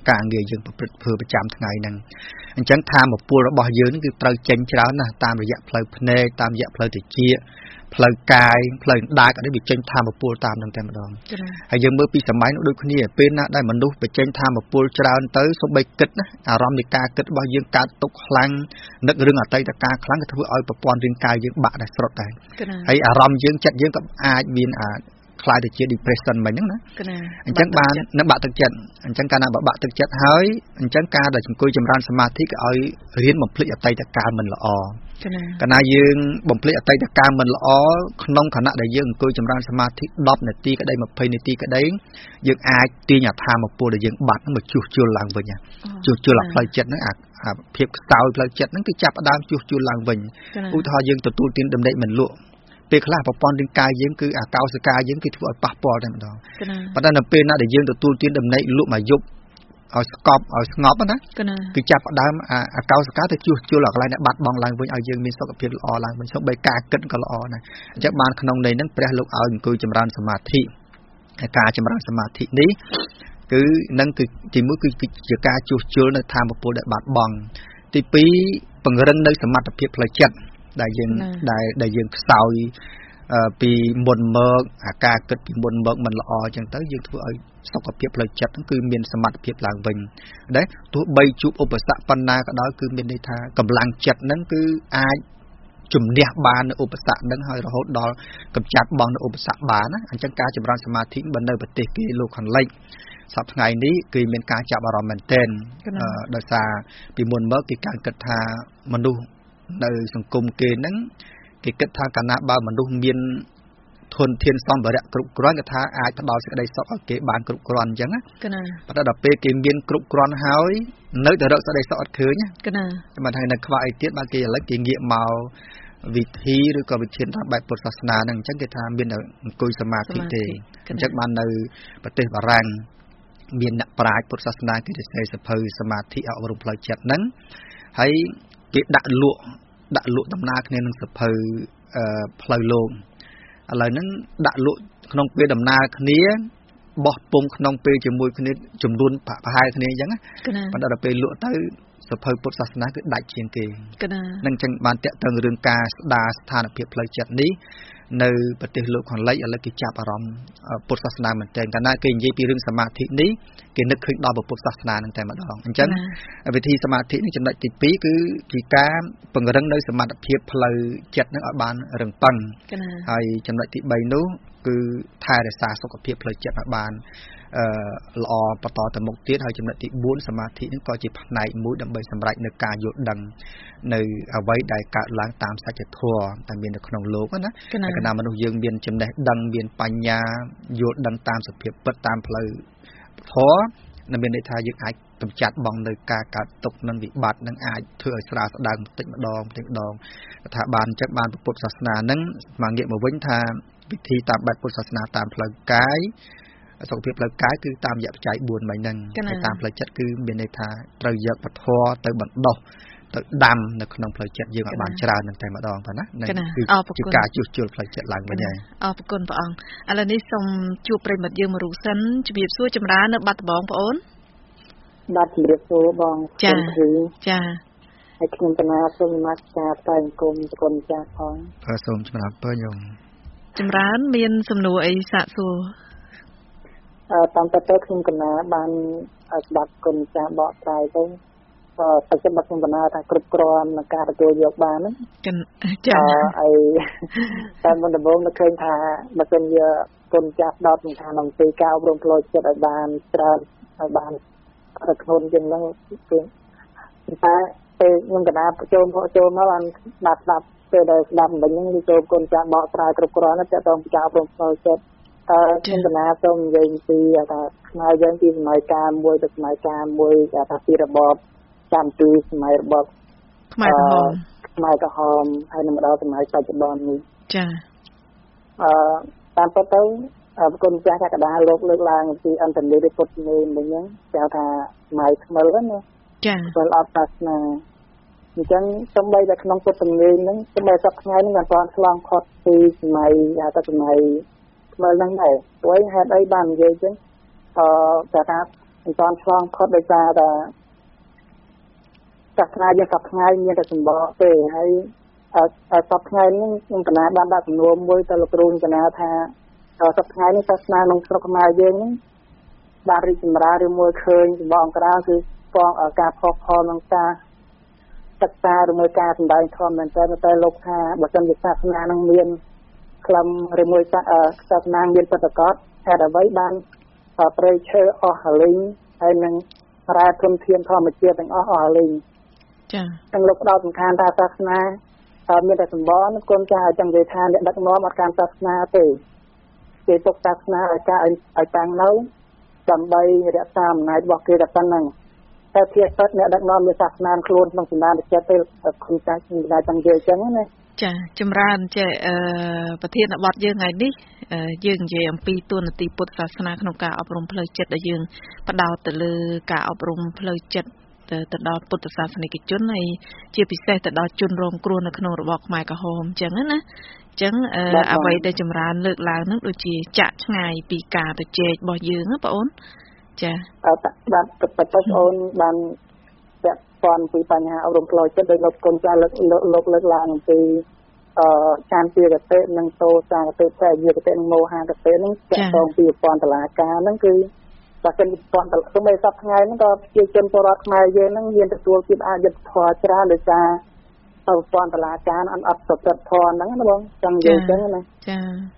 Speaker 6: ការងារយើងប្រព្រឹត្តធ្វើប្រចាំថ្ងៃហ្នឹងអញ្ចឹងធម៌ពលរបស់យើងគឺត្រូវចេញច្រើនណាស់តាមរយៈផ្លូវភ្នែកតាមរយៈផ្លូវត្រចៀកផ្លូវកាយផ្លូវដាកនេះវាចេញធម៌ពលតាមនឹងតែម្ដងហើយយើងមើលពីសម័យនោះដូចគ្នាពេលណាដែលមនុស្សបញ្ចេញធម៌ពលច្រើនទៅសូម្បីគិតណាអារម្មណ៍នៃការគិតរបស់យើងកើតទុកខ្លាំងនឹករឿងអតីតកាលខ្លាំងក៏ធ្វើឲ្យប្រព័ន្ធរាងកាយយើងបាក់ដែរស្រុតដែរហើយអារម្មណ៍យើងចិត្តយើងក៏អាចមានខ្លាយទៅជា depression មិនហ្នឹងណាអញ្ចឹងបាននឹងបាក់ទឹកចិត្តអញ្ចឹងកាលណាបាក់ទឹកចិត្តហើយអញ្ចឹងការដែលអង្គុយចម្រើនសមាធិក៏ឲ្យរៀនបំភ្លេចអតីតកាលមិនល្អកាលណាយើងបំភ្លេចអតីតកាលមិនល្អក្នុងខណៈដែលយើងអង្គុយចម្រើនសមាធិ10នាទីក្តី20នាទីក្តីយើងអាចទាញអាធម៌ពលដែលយើងបាត់ហ្នឹងមកជួសជុលឡើងវិញជួសជុលអាផ្លូវចិត្តហ្នឹងអាភាពខ្សោយផ្លូវចិត្តហ្នឹងគឺចាប់ផ្ដើមជួសជុលឡើងវិញឧទាហរណ៍យើងទទួលទានដំណេកមិនលក់ពេលខ្លះប្រព័ន្ធរាងកាយយើងគឺអាកោសិកាយើងគឺធ្វើឲ្យប៉ះពាល់តែម្ដងប៉ុន្តែនៅពេលណាដែលយើងទទួលទានដំណេកលក់មួយយប់ឲ្យស្កប់ឲ្យស្ងប់ណាគឺចាប់ផ្ដើមអាកោសិកាទៅជួសជុលអាកន្លែងដែលបាត់បង់ឡើងវិញឲ្យយើងមានសុខភាពល្អឡើងវិញសូម្បីការគិតក៏ល្អដែរអញ្ចឹងបានក្នុងន័យហ្នឹងព្រះលោកឲ្យអង្គុយចម្រើនសមាធិការចម្រើនសមាធិនេះគឺនឹងគឺទីមួយគឺជាការជួសជុលនៅធម៌ពលដែលបាត់បង់ទី2ពង្រឹងនៅសមត្ថភាពផ្លូវចិត្តដែលយើងខ្សោយពីមុនមកអាការគិតពីមុនមកមិនល្អអញ្ចឹងទៅយើងធ្វើឲ្យសុខភាពផ្លូវចិត្តហ្នឹងគឺមានសមត្ថភាពឡើងវិញដែរទោះបីជួបឧបសគ្គប៉ុណ្ណាក៏ដោយគឺមានន័យថាកម្លាំងចិត្តហ្នឹងគឺអាចជំនះបាននៅឧបសគ្គហ្នឹងហើយរហូតដល់កម្ចាត់បងនៅឧបសគ្គបានណាអញ្ចឹងការចម្រើនសមាធិបើនៅប្រទេសគេលោកខាងលិចសប្តាហ៍ថ្ងៃនេះគឺមានការចាប់អារម្មណ៍មែនទែនដោយសារពីមុនមកគេការគិតថាមនុស្សនៅសង្គមគេហ្នឹងគេគិតថាកាលណាបើមនុស្សមានធនធានសម្ភារៈគ្រប់គ្រាន់គេថាអាចផ្ដល់សេចក្តីសុខឲ្យគេបានគ្រប់គ្រាន់អញ្ចឹងណាប៉ុន្តែដល់ពេលគេមានគ្រប់គ្រាន់ហើយនៅតែរកសេចក្តីសុខអត់ឃើញណាតែថានៅខ្វះអីទៀតបាទគេឥឡូវគេងាកមកវិធីឬក៏វិធានតាមបែបពុទ្ធសាសនាហ្នឹងអញ្ចឹងគេថាមានអង្គុយសមាធិទេអញ្ចឹងបាននៅប្រទេសបារាំងមានអ្នកប្រាជ្ញពុទ្ធសាសនាគេទៅសេសភៅសមាធិអប់រំផ្លូវចិត្តហ្នឹងហើយគេដាក់លក់ដំណើរគ្នានឹងសភៅផ្លូវលោកឥឡូវហ្នឹងដាក់លក់ក្នុងពេលដំណើរគ្នាបោះពុំក្នុងពេលជាមួយគ្នាចំនួនប្រហែលគ្នាអញ្ចឹងណាប៉ុន្តែដល់ពេលលក់ទៅសភៅពុទ្ធសាសនាគឺដាច់ជាងគេនឹងអញ្ចឹងបានតាក់ទងរឿងការស្ដារស្ថានភាពផ្លូវចិត្តនេះនៅប្រទេសលោកខាងលិចឥឡូវគេចាប់អារម្មណ៍ពុទ្ធសាសនាមែនទែនកាលណាគេនិយាយពីរឿងសមាធិនេះគេនឹកឃើញដល់ពុទ្ធសាសនានឹងតែម្ដងអញ្ចឹងវិធីសមាធិនេះចំណុចទី2គឺជាការពង្រឹងនៅសមត្ថភាពផ្លូវចិត្តនឹងឲ្យបានរឹងប៉ឹងហើយចំណុចទី3នោះគឺថែរក្សាសុខភាពផ្លូវចិត្តឲ្យបានល្អបន្តទៅមុខទៀតហើយចំណុចទី4សមាធិនេះក៏ជាផ្នែកមួយដើម្បីសម្រេចនៅការយល់ដឹងនៅអ្វីដែលកើតឡើងតាមសច្ចធម៌ដែលមាននៅក្នុងលោកណាតែកាលណាមនុស្សយើងមានចំណេះដឹងមានបញ្ញាយល់ដឹងតាមសភាពពិតតាមផ្លូវធម៌នឹងមានន័យថាយើងអាចកម្ចាត់បងនៅការកើតទុក្ខនិងវិបត្តិនឹងអាចធ្វើឲ្យស្រាលស្ដើងបន្តិចម្ដងថាបានចឹងបានពុទ្ធសាសនានឹងមកងាកមកវិញថាវិធីតាមបែបពុទ្ធសាសនាតាមផ្លូវកាយសុខភាពផ្លូវកាយគឺតាមរយៈបច្ច័យ4ហ្នឹងហើយតាមផ្លូវចិត្តគឺមានន័យថាត្រូវយកពធទៅបណ្ដុះទៅដាំនៅក្នុងផ្លូវចិត្តយើងឲ្យបានច្រើននឹងតែម្ដងបាទណានឹងគឺជាការជួសជុលផ្លូវចិត្តឡើងវិញហើយ
Speaker 3: អរគុណព្រះអង្គឥឡូវនេះសូមជួបប្រិមិត្តយើងមួយរូបសិនជំរាបសួរចម្រើននៅបាត់ដំបងបងអូន
Speaker 9: បាទជំរាបសួរបង
Speaker 3: ចា
Speaker 9: ហើយខ្ញុំកណាសូមមកចាតែអង្គមសកលចាផង
Speaker 6: សូមចម្រើនពរញោម
Speaker 3: ចម្រើនមានសំណួរអីសាកសួរ
Speaker 9: តាមទៅខ្ញុំកណាបានស្ដាប់គុណចាបកស្រាយទៅបច្ចុប្បន្នខ្ញុំកណាថាគ្រប់គ្រាន់នឹងការទទួលយកបានហ្នឹង
Speaker 3: ចា
Speaker 9: ហើយតែមុនដំបូងនឹកឃើញថាបើសិនជាគុណចាស់ដតនឹងថាក្នុងទីការអប់រំផ្លូវចិត្តឲ្យបានច្រើនឲ្យបានរកខ្លួនជាងហ្នឹងគឺតែពេលខ្ញុំកណាចូលមកបានស្ដាប់ពេលដែលស្ដាប់មិញហ្នឹងគឺចូលគុណចាស់បកស្រាយគ្រប់គ្រាន់តែតើការអប់រំផ្លូវចិត្តខ្ញុំកណាសូមនិយាយពីថាខ្មែរយើងពីសម័យកាលមួយទៅសម័យកាលមួយថាពីរបបចាំពីសម័យរបប
Speaker 3: ខ្មែរ
Speaker 9: ក្រហមហើយនឹងមកដល់សម័យបច្ចុប្បន្ននេះ
Speaker 3: ចា
Speaker 9: តាមពិតទៅប្រគុណចាស់កដាលោកលើកឡើងពីអន្តរជាតិពុទ្ធនេះមិញហ្នឹងគេហៅថាសម័យថ្មីណា
Speaker 3: ចា
Speaker 9: ថ្មីអត់សាសនាអញ្ចឹងសូម្បីតែក្នុងពុទ្ធជំនឿហ្នឹងសូម្បីសប្តាហ៍ថ្ងៃហ្នឹងក៏បានឆ្លងខុសពីសម័យតែសម័យថ្មីហ្នឹងដែរព្រោះហេតុអីបាននិយាយចឹងតែថាមិនតាន់ឆ្លងផុតដោយសារតែសាសនាយើងសពថ្ងៃមានតែសម្បកទេហើយសពថ្ងៃនេះខ្ញុំកណាបានដាក់សំណួរមួយទៅលោកគ្រូកណាថាសពថ្ងៃនេះសាសនាក្នុងស្រុកខ្មែរយើងបានរីកចម្រើនឬមួយឃើញសម្បកអង្ក្រាគឺផងការផុសផលក្នុងការសិក្សាឬមួយការសម្ដែងធម៌មែនតែលោកថាបើសិនជាសាសនានឹងមានក្លឹមឬមួយសាសនាមានបដកតហេតុអ្វីបានប្រេឈើអស់ហលីងហើយនឹងរ៉ែធនធានធម្មជាតិទាំងអស់ហលីង
Speaker 3: ចា៎
Speaker 9: ទាំងលោកផ្ដោតសំខាន់ថាសាសនាមានតែសម្បត្តិកូនចាស់ឲ្យចង់និយាយថាអ្នកដឹកនាំអត់កាន់សាសនាទេគេទុកសាសនាឲ្យតាំងនៅដើម្បីរក្សាអំណាចរបស់គេតែប៉ុណ្ណឹងតែភាគពិតអ្នកដឹកនាំមានសាសនាខ្លួនក្នុងសន្តានចិត្តទេកូនចាស់ខ្ញុំចង់និយាយអញ្ចឹងណា
Speaker 3: ចាចម្រើនចេះប្រធានបទយើងថ្ងៃនេះយើងនិយាយអំពីទួនាទីពុទ្ធសាសនាក្នុងការអប់រំផ្លូវចិត្តដែលយើងផ្ដោតទៅលើការអប់រំផ្លូវចិត្តទៅដល់ពុទ្ធសាសនិកជនហើយជាពិសេសទៅដល់ជនរងគ្រោះនៅក្នុងរបបខ្មែរក្រហមអញ្ចឹងណាអញ្ចឹងអ្វីដែលចម្រើនលើកឡើងនោះដូចជាចាក់ឆ្ងាយពីការទៅជែករបស់យើងណាបងអូនចា
Speaker 9: បាទបងអូនបានពាក់ព័ន្ធពីបញ្ហាអប់រំផ្លូវចិត្តដោយលោកកូនចាស់លើកឡើងអំពីចានពីកតេនិងតោសាកតេតែយាកតេនិងមោហាកតេនឹងតកតងពីប្រព័ន្ធតុលាការហ្នឹងគឺបើសិនជាប្រព័ន្ធតុលាការមិនសពថ្ងៃហ្នឹងក៏ប្រជាជនពលរដ្ឋខ្មែរយើងហ្នឹងមានទទួលភាពអយុត្តិធម៌ច្រើនដោយសារប្រព័ន្ធតុលាការអត់ប្រព្រឹត្តធម៌ហ្នឹងណាបងចង់និយាយចឹងណា
Speaker 3: ចា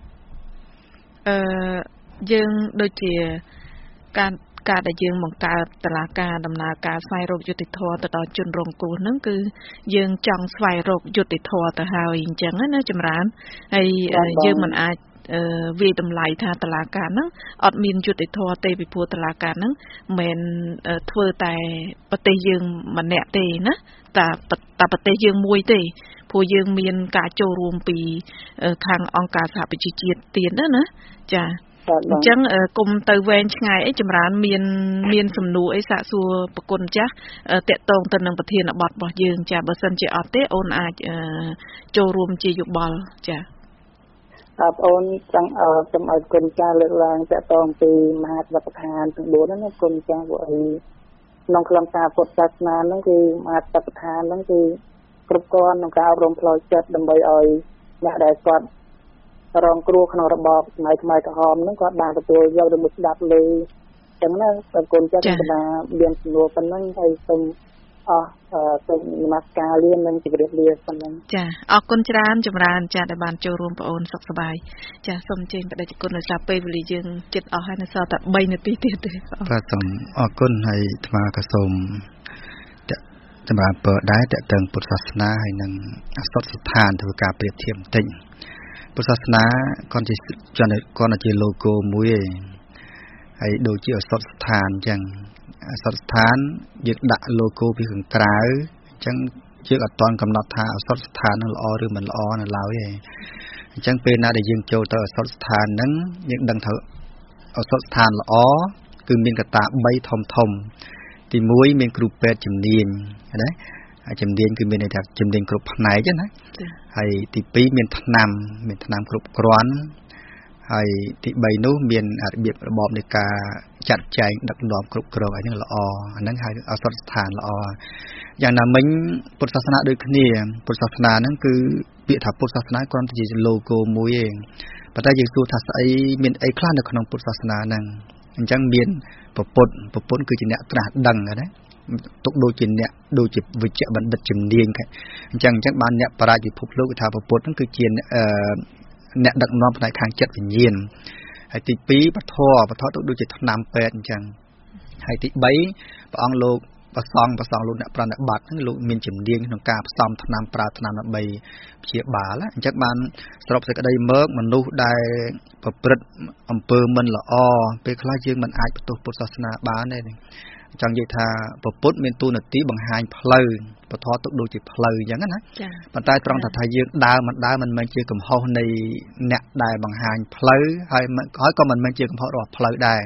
Speaker 3: យើងដូចជាការដែលយើងបង្កើតតុលាការដំណើរការស្វែងរកយុត្តិធម៌ទៅដល់ជនរងគ្រោះហ្នឹងគឺយើងចង់ស្វែងរកយុត្តិធម៌ទៅហើយអញ្ចឹងណាចម្រើនហើយយើងមិនអាចវាយតម្លៃថាតុលាការហ្នឹងអត់មានយុត្តិធម៌ទេពីព្រោះតុលាការហ្នឹងមិនធ្វើតែប្រទេសយើងម្នាក់ទេណាតែប្រទេសយើងមួយទេព្រោះយើងមានការចូលរួមពីខាងអង្គការសហប្រជាជាតិទៀតណាចាអញ្ចឹងគុំទៅវែងឆ្ងាយអីចម្រើនមានសំណួរអីសាកសួរប្រគុណចាស់តកតងទៅនឹងប្រធានបទរបស់យើងចាបើសិនជាអត់ទេអូនអាចចូលរួមជាយោបល់ចា
Speaker 9: បងអូនចង់ឲ្យគុណចាស់លើកឡើងតកតងពីមហាសវត្ថដ្ឋានទាំង4ហ្នឹងណាគុណចាស់ព្រោះអីក្នុងខ្លឹមសារពុទ្ធសាសនាហ្នឹងគឺមហាសវត្ថដ្ឋានហ្នឹងគឺគ្រប់គ្រាន់ក្នុងការអប់រំផ្លូវចិត្តដើម្បីឲ្យអ្នកដែលគាត់រងគ្រោះក្នុងរបបសម័យខ្មែរក្រហមហ្នឹងគាត់បានទទួលយកឬមួយស្ដាប់ឮចឹងណាបងគុណចាស់គណៈមានសំណួរប៉ុណ្ណឹងហើយសូមសូមនមស្ការលានិងជម្រាបលាប៉ុណ្ណឹង
Speaker 3: ចាអរគុណច្រើនចម្រើនចាដែលបានចូលរួមបងអូនសុខសប្បាយចាសូមអញ្ជើញបដិគុណដោយសារពេលវេលាយើងជិតអស់ហើយនៅសល់តែ3នាទីទៀតទេ
Speaker 6: បាទសូមអរគុណហើយអាត្មាក៏សូមចម្រើនពរដែរតកតឹងពុទ្ធសាសនាហើយនឹងអសតស្ថានធ្វើការប្រៀបធៀបបន្តិចពុទ្ធសាសនាគាត់ជា logo មួយឯងហើយដូចជាអសតស្ថានអញ្ចឹងអសតស្ថានយើងដាក់ logo ពីខាងក្រៅអញ្ចឹងយើងអត់ទាន់កំណត់ថាអសតស្ថាននឹងល្អឬមិនល្អនៅឡើយទេអញ្ចឹងពេលណាដែលយើងចូលទៅអសតស្ថានហ្នឹងយើងដឹងថាអសតស្ថានល្អគឺមានកត្តា3ធំទី1មានគ្រូពេទ្យជំនាញណាជំនាញគឺមានន័យថាជំនាញគ្រប់ផ្នែកណាហើយទី2មានថ្នាំគ្រប់គ្រាន់ហើយទី3នោះមានរបៀបរបបនៃការចាត់ចែងដឹកនាំគ្រប់គ្រងឲ្យនឹងល្អអាហ្នឹងហៅអសតស្ថានល្អយ៉ាងណាមិញពុទ្ធសាសនាដូចគ្នាពុទ្ធសាសនាហ្នឹងគឺពាក្យថាពុទ្ធសាសនាគ្រាន់តែជា logo មួយឯងប៉ុន្តែយើងសួរថាស្អីមានអីខ្លះនៅក្នុងពុទ្ធសាសនាហ្នឹងអញ្ចឹងមានពុទ្ធគឺជាអ្នកត្រាស់ដឹងណាទុកដូចជាវិជ្ជបណ្ឌិតជំនាញអញ្ចឹងបានអ្នកបរាជពិភពលោកថាពុទ្ធហ្នឹងគឺជាអ្នកដឹកនាំផ្នែកខាងចិត្តវិញ្ញាណហើយទី2ពធទុកដូចជាថ្នាំពេទ្យអញ្ចឹងហើយទី3ព្រះអង្គលោកប្រសង់លោកអ្នកប្រណិប័តហ្នឹងលោកមានជំនាញក្នុងការផ្សំថ្នាំប្រើថ្នាំដើម្បីព្យាបាលអញ្ចឹងបានសរុបសេចក្តីមកមនុស្សដែលប្រព្រឹត្តអំពើមិនល្អពេលខ្លះយើងមិនអាចបន្ទោសពុទ្ធសាសនាបានទេចង់និយាយថាពុទ្ធមានតួនាទីបង្ហាញផ្លូវពធទុកដូចជាផ្លូវអញ្ចឹងណាប៉ុន្តែត្រង់ថាយើងដើរមិនមែនជាកំហុសនៃអ្នកដែលបង្ហាញផ្លូវហើយក៏មិនមែនជាកំហុសរបស់ផ្លូវដែរ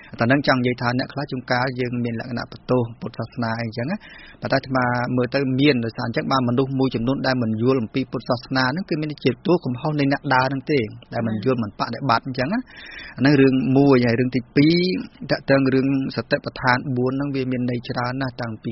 Speaker 6: តែនឹងចង់និយាយថាអ្នកខ្លះជួនកាលយើងមានលក្ខណៈបន្ទោសពុទ្ធសាសនាអីចឹងណាប៉ុន្តែអាត្មាមើលទៅមានដោយសារអញ្ចឹងបានមនុស្សមួយចំនួនដែលមិនយល់អំពីពុទ្ធសាសនាហ្នឹងគឺមានជាទោសកំហុសនៃអ្នកដើរហ្នឹងទេដែលមិនយល់មិនបដិបត្តិអញ្ចឹងណាអាហ្នឹងរឿងមួយហើយរឿងទី2តើតើរឿងសតិប្បដ្ឋាន4ហ្នឹងវាមានន័យច្រើនណាស់តាំងពី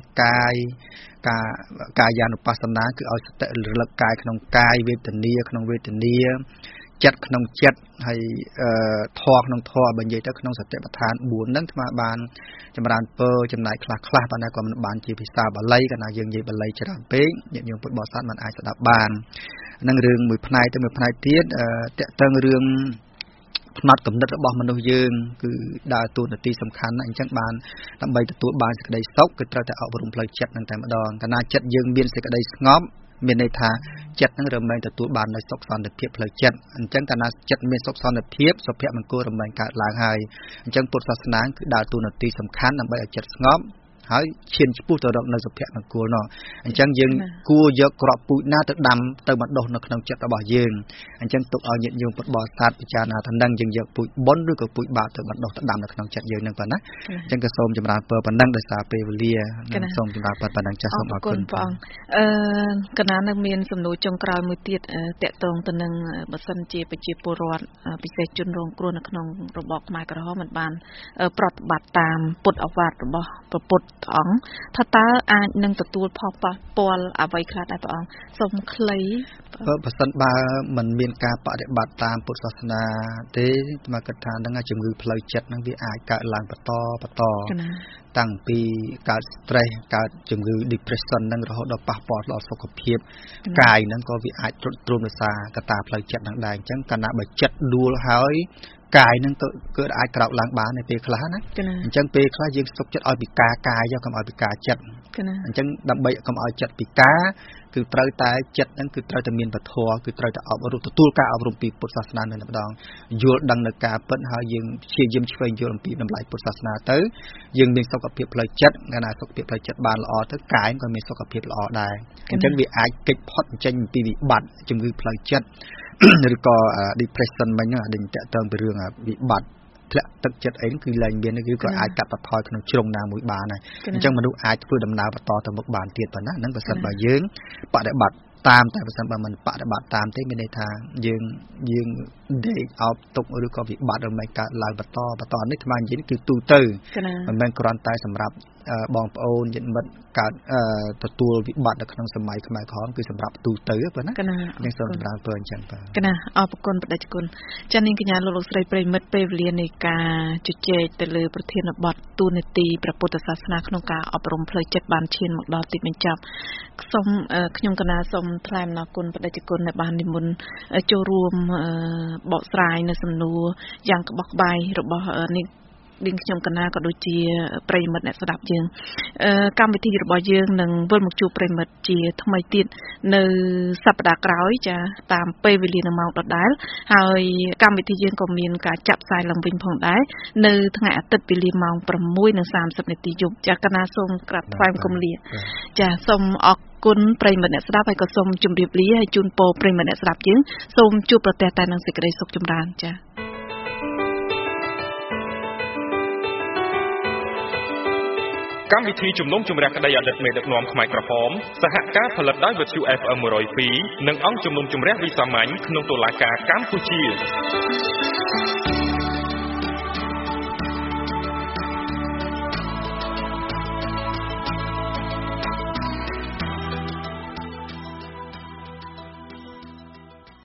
Speaker 6: កាយានុបស្សនាគឺឲ្យសតិរលឹកកាយក្នុងកាយវេទនាក្នុងវេទនាចិត្តក្នុងចិត្តហើយធម៌ក្នុងធម៌បើនិយាយទៅក្នុងសតិប្បដ្ឋាន4ហ្នឹងអាត្មាបានចម្រើនពរចំណាយខ្លះប៉ុន្តែក៏មិនបានជាភាសាបាលីកាលណាយើងនិយាយបាលីច្រើនពេកញាតិញោមពុទ្ធបរិស័ទមិនអាចស្ដាប់បានហ្នឹងរឿងមួយផ្នែកទៅមួយផ្នែកទៀតតើតើរឿងផ្នត់គំនិតរបស់មនុស្សយើងគឺដើរតួនាទីសំខាន់ណាស់អញ្ចឹងបានដើម្បីទទួលបានសេចក្តីសុខគឺត្រូវតែអប់រំផ្លូវចិត្តនឹងតែម្ដងកាលណាចិត្តយើងមានសេចក្តីស្ងប់មានន័យថាចិត្តនឹងរមែងទទួលបាននូវសុខសន្តិភាពផ្លូវចិត្តអញ្ចឹងកាលណាចិត្តមានសុខសន្តិភាពសុភមង្គលរមែងកើតឡើងហើយអញ្ចឹងពុទ្ធសាសនាគឺដើរតួនាទីសំខាន់ដើម្បីឲ្យចិត្តស្ងប់ហើយឈានឆ្ពោះទៅរកនៅសុភមង្គលនោះអញ្ចឹងយើងគួរយកក្របពូជណាទៅដាំទៅបណ្ដុះនៅក្នុងចិត្តរបស់យើងអញ្ចឹងទុកឲ្យញាតិញោមពុទ្ធបរិស័ទពិចារណាថានឹងយើងយកពូជបុណ្យឬក៏ពូជបាបទៅបណ្ដុះទៅដាំនៅក្នុងចិត្តយើងនឹងប៉ុណ្ណាអញ្ចឹងក៏សូមចម្រើនពរប៉ុណ្ណឹងដោយសារពេលវេលាសូមចម្រើនពរប៉ុណ្ណឹងចាស់សូមអរគុណ
Speaker 3: ព្រះអង្គកណានឹងមានសំណួរចុងក្រោយមួយទៀតតកតងទៅនឹងបើសិនជាប្រជាពលរដ្ឋពិសេសជនរងគ្រោះនៅក្នុងរបបខ្មែរក្រហមមិនបានប្រតិបត្តិតាមពុទ្ធឱវាទរបស់ព្រះពុទ្ធអង្គថាតើអាចនឹងទទួលផលប៉ះពាល់អ្វីខ្លះដែរព្រះអង្គសូមខ្លី
Speaker 6: បើសិនបើមិនមានការបដិបត្តិតាមពុទ្ធសាសនាទេមកគិតថានឹងជំងឺផ្លូវចិត្តនឹងវាអាចកើតឡើងបន្តតាំងពីកើត stress កើតជំងឺ depression នឹងរហូតដល់ប៉ះពាល់ដល់សុខភាពកាយនឹងក៏វាអាចទ្រុឌទ្រោមដោយសារកត្តាផ្លូវចិត្តនឹងដែរអញ្ចឹងកាលណាបើចិត្តដួលហើយកាយនឹងគឺអាចក្រោកឡើងបាននៅពេលខ្លះណាអញ្ចឹងពេលខ្លះយើងសុខចិត្តឲ្យពិការកាយយកកុំឲ្យពិការចិត្តអញ្ចឹងដើម្បីកុំឲ្យចិត្តពិការគឺត្រូវតែចិត្តហ្នឹងគឺត្រូវតែមានពធគឺត្រូវតែអប់រំទទួលការអប់រំពីពុទ្ធសាសនានឹងម្ដងយល់ដឹងនៅការពិតហើយយើងព្យាយាមឆ្វេងយល់អំពីតម្លៃពុទ្ធសាសនាទៅយើងមានសុខភាពផ្លូវចិត្តកាលណាសុខភាពផ្លូវចិត្តបានល្អទៅកាយក៏មានសុខភាពល្អដែរអញ្ចឹងវាអាចគេចផុតចេញពីវិបត្តិជំងឺផ្លូវចិត្តឬក៏ depression មិញហ្នឹងអាចតកតងពីរឿងវិបត្តិធ្លាក់ទឹកចិត្តអីគឺឡើងមានគឺក៏អាចកាត់បន្ថយក្នុងជ្រុងណាមួយបានដែរអញ្ចឹងមនុស្សអាចធ្វើដំណើរបន្តទៅមុខបានទៀតប៉ុណ្ណាហ្នឹងបើសិនបើយើងបដិបត្តិតាមតែបើសិនបើមិនបដិបត្តិតាមទេមានន័យថាយើងដេកអោបទុកឬក៏វិបត្តិរមែងកើតឡើងបន្តនេះថ្មនិយាយគឺទូទៅមិនមែនគ្រាន់តែសម្រាប់បងប្អូនញាតិមិត្តកើតទទួលវិបត្តិនៅក្នុងសម័យខ្មែរក្រហមគឺសម្រាប់ទូទៅប៉ុណ្ណាយើងសូមចម្រើនពរអញ្ចឹងបាទ
Speaker 3: កណាអរគុណបដិគុណចា៎នាងកញ្ញាលោកស្រីប្រិមិត្តពេលវេលានៃការជជែកទៅលើប្រធានបទទូនីតិព្រះពុទ្ធសាសនាក្នុងការអប់រំផ្លូវចិត្តបានឈានមកដល់ទីបញ្ចប់សូមខ្ញុំកណាសូមថ្លែងអំណរគុណបដិគុណដែលបាននិមន្តចូលរួមបកស្រាយនៅសំណួរយ៉ាងក្បោះក្បាយរបស់នាងខ្ញុំកណាក៏ដូចជាប្រិយមិត្តអ្នកស្ដាប់យើងកម្មវិធីរបស់យើងនឹងវិលមកជួបប្រិយមិត្តជាថ្មីទៀតនៅសប្តាហ៍ក្រោយចាតាមពេលវេលានៅម៉ោងដដែលហើយកម្មវិធីយើងក៏មានការចាក់ផ្សាយឡើងវិញផងដែរនៅថ្ងៃអាទិត្យវេលាម៉ោង 6:30 នាទីយប់ចាកណាសូមក្រាបថ្វាយបង្គំលាចាសូមអរគុណប្រិយមិត្តអ្នកស្ដាប់ហើយក៏សូមជម្រាបលាហើយជូនពរប្រិយមិត្តអ្នកស្ដាប់យើងសូមជួបប្រទះតែនឹងសេចក្តីសុខចម្រើនចា
Speaker 5: កម្មវិធីជំនុំជម្រះក្តីអតីតមេដឹកនាំខ្មែរក្រហមសហការផលិតដោយវិទ្យុ FM 102និងអង្គជំនុំជម្រះវិសាមញ្ញក្នុងតុលាការកម្ពុជា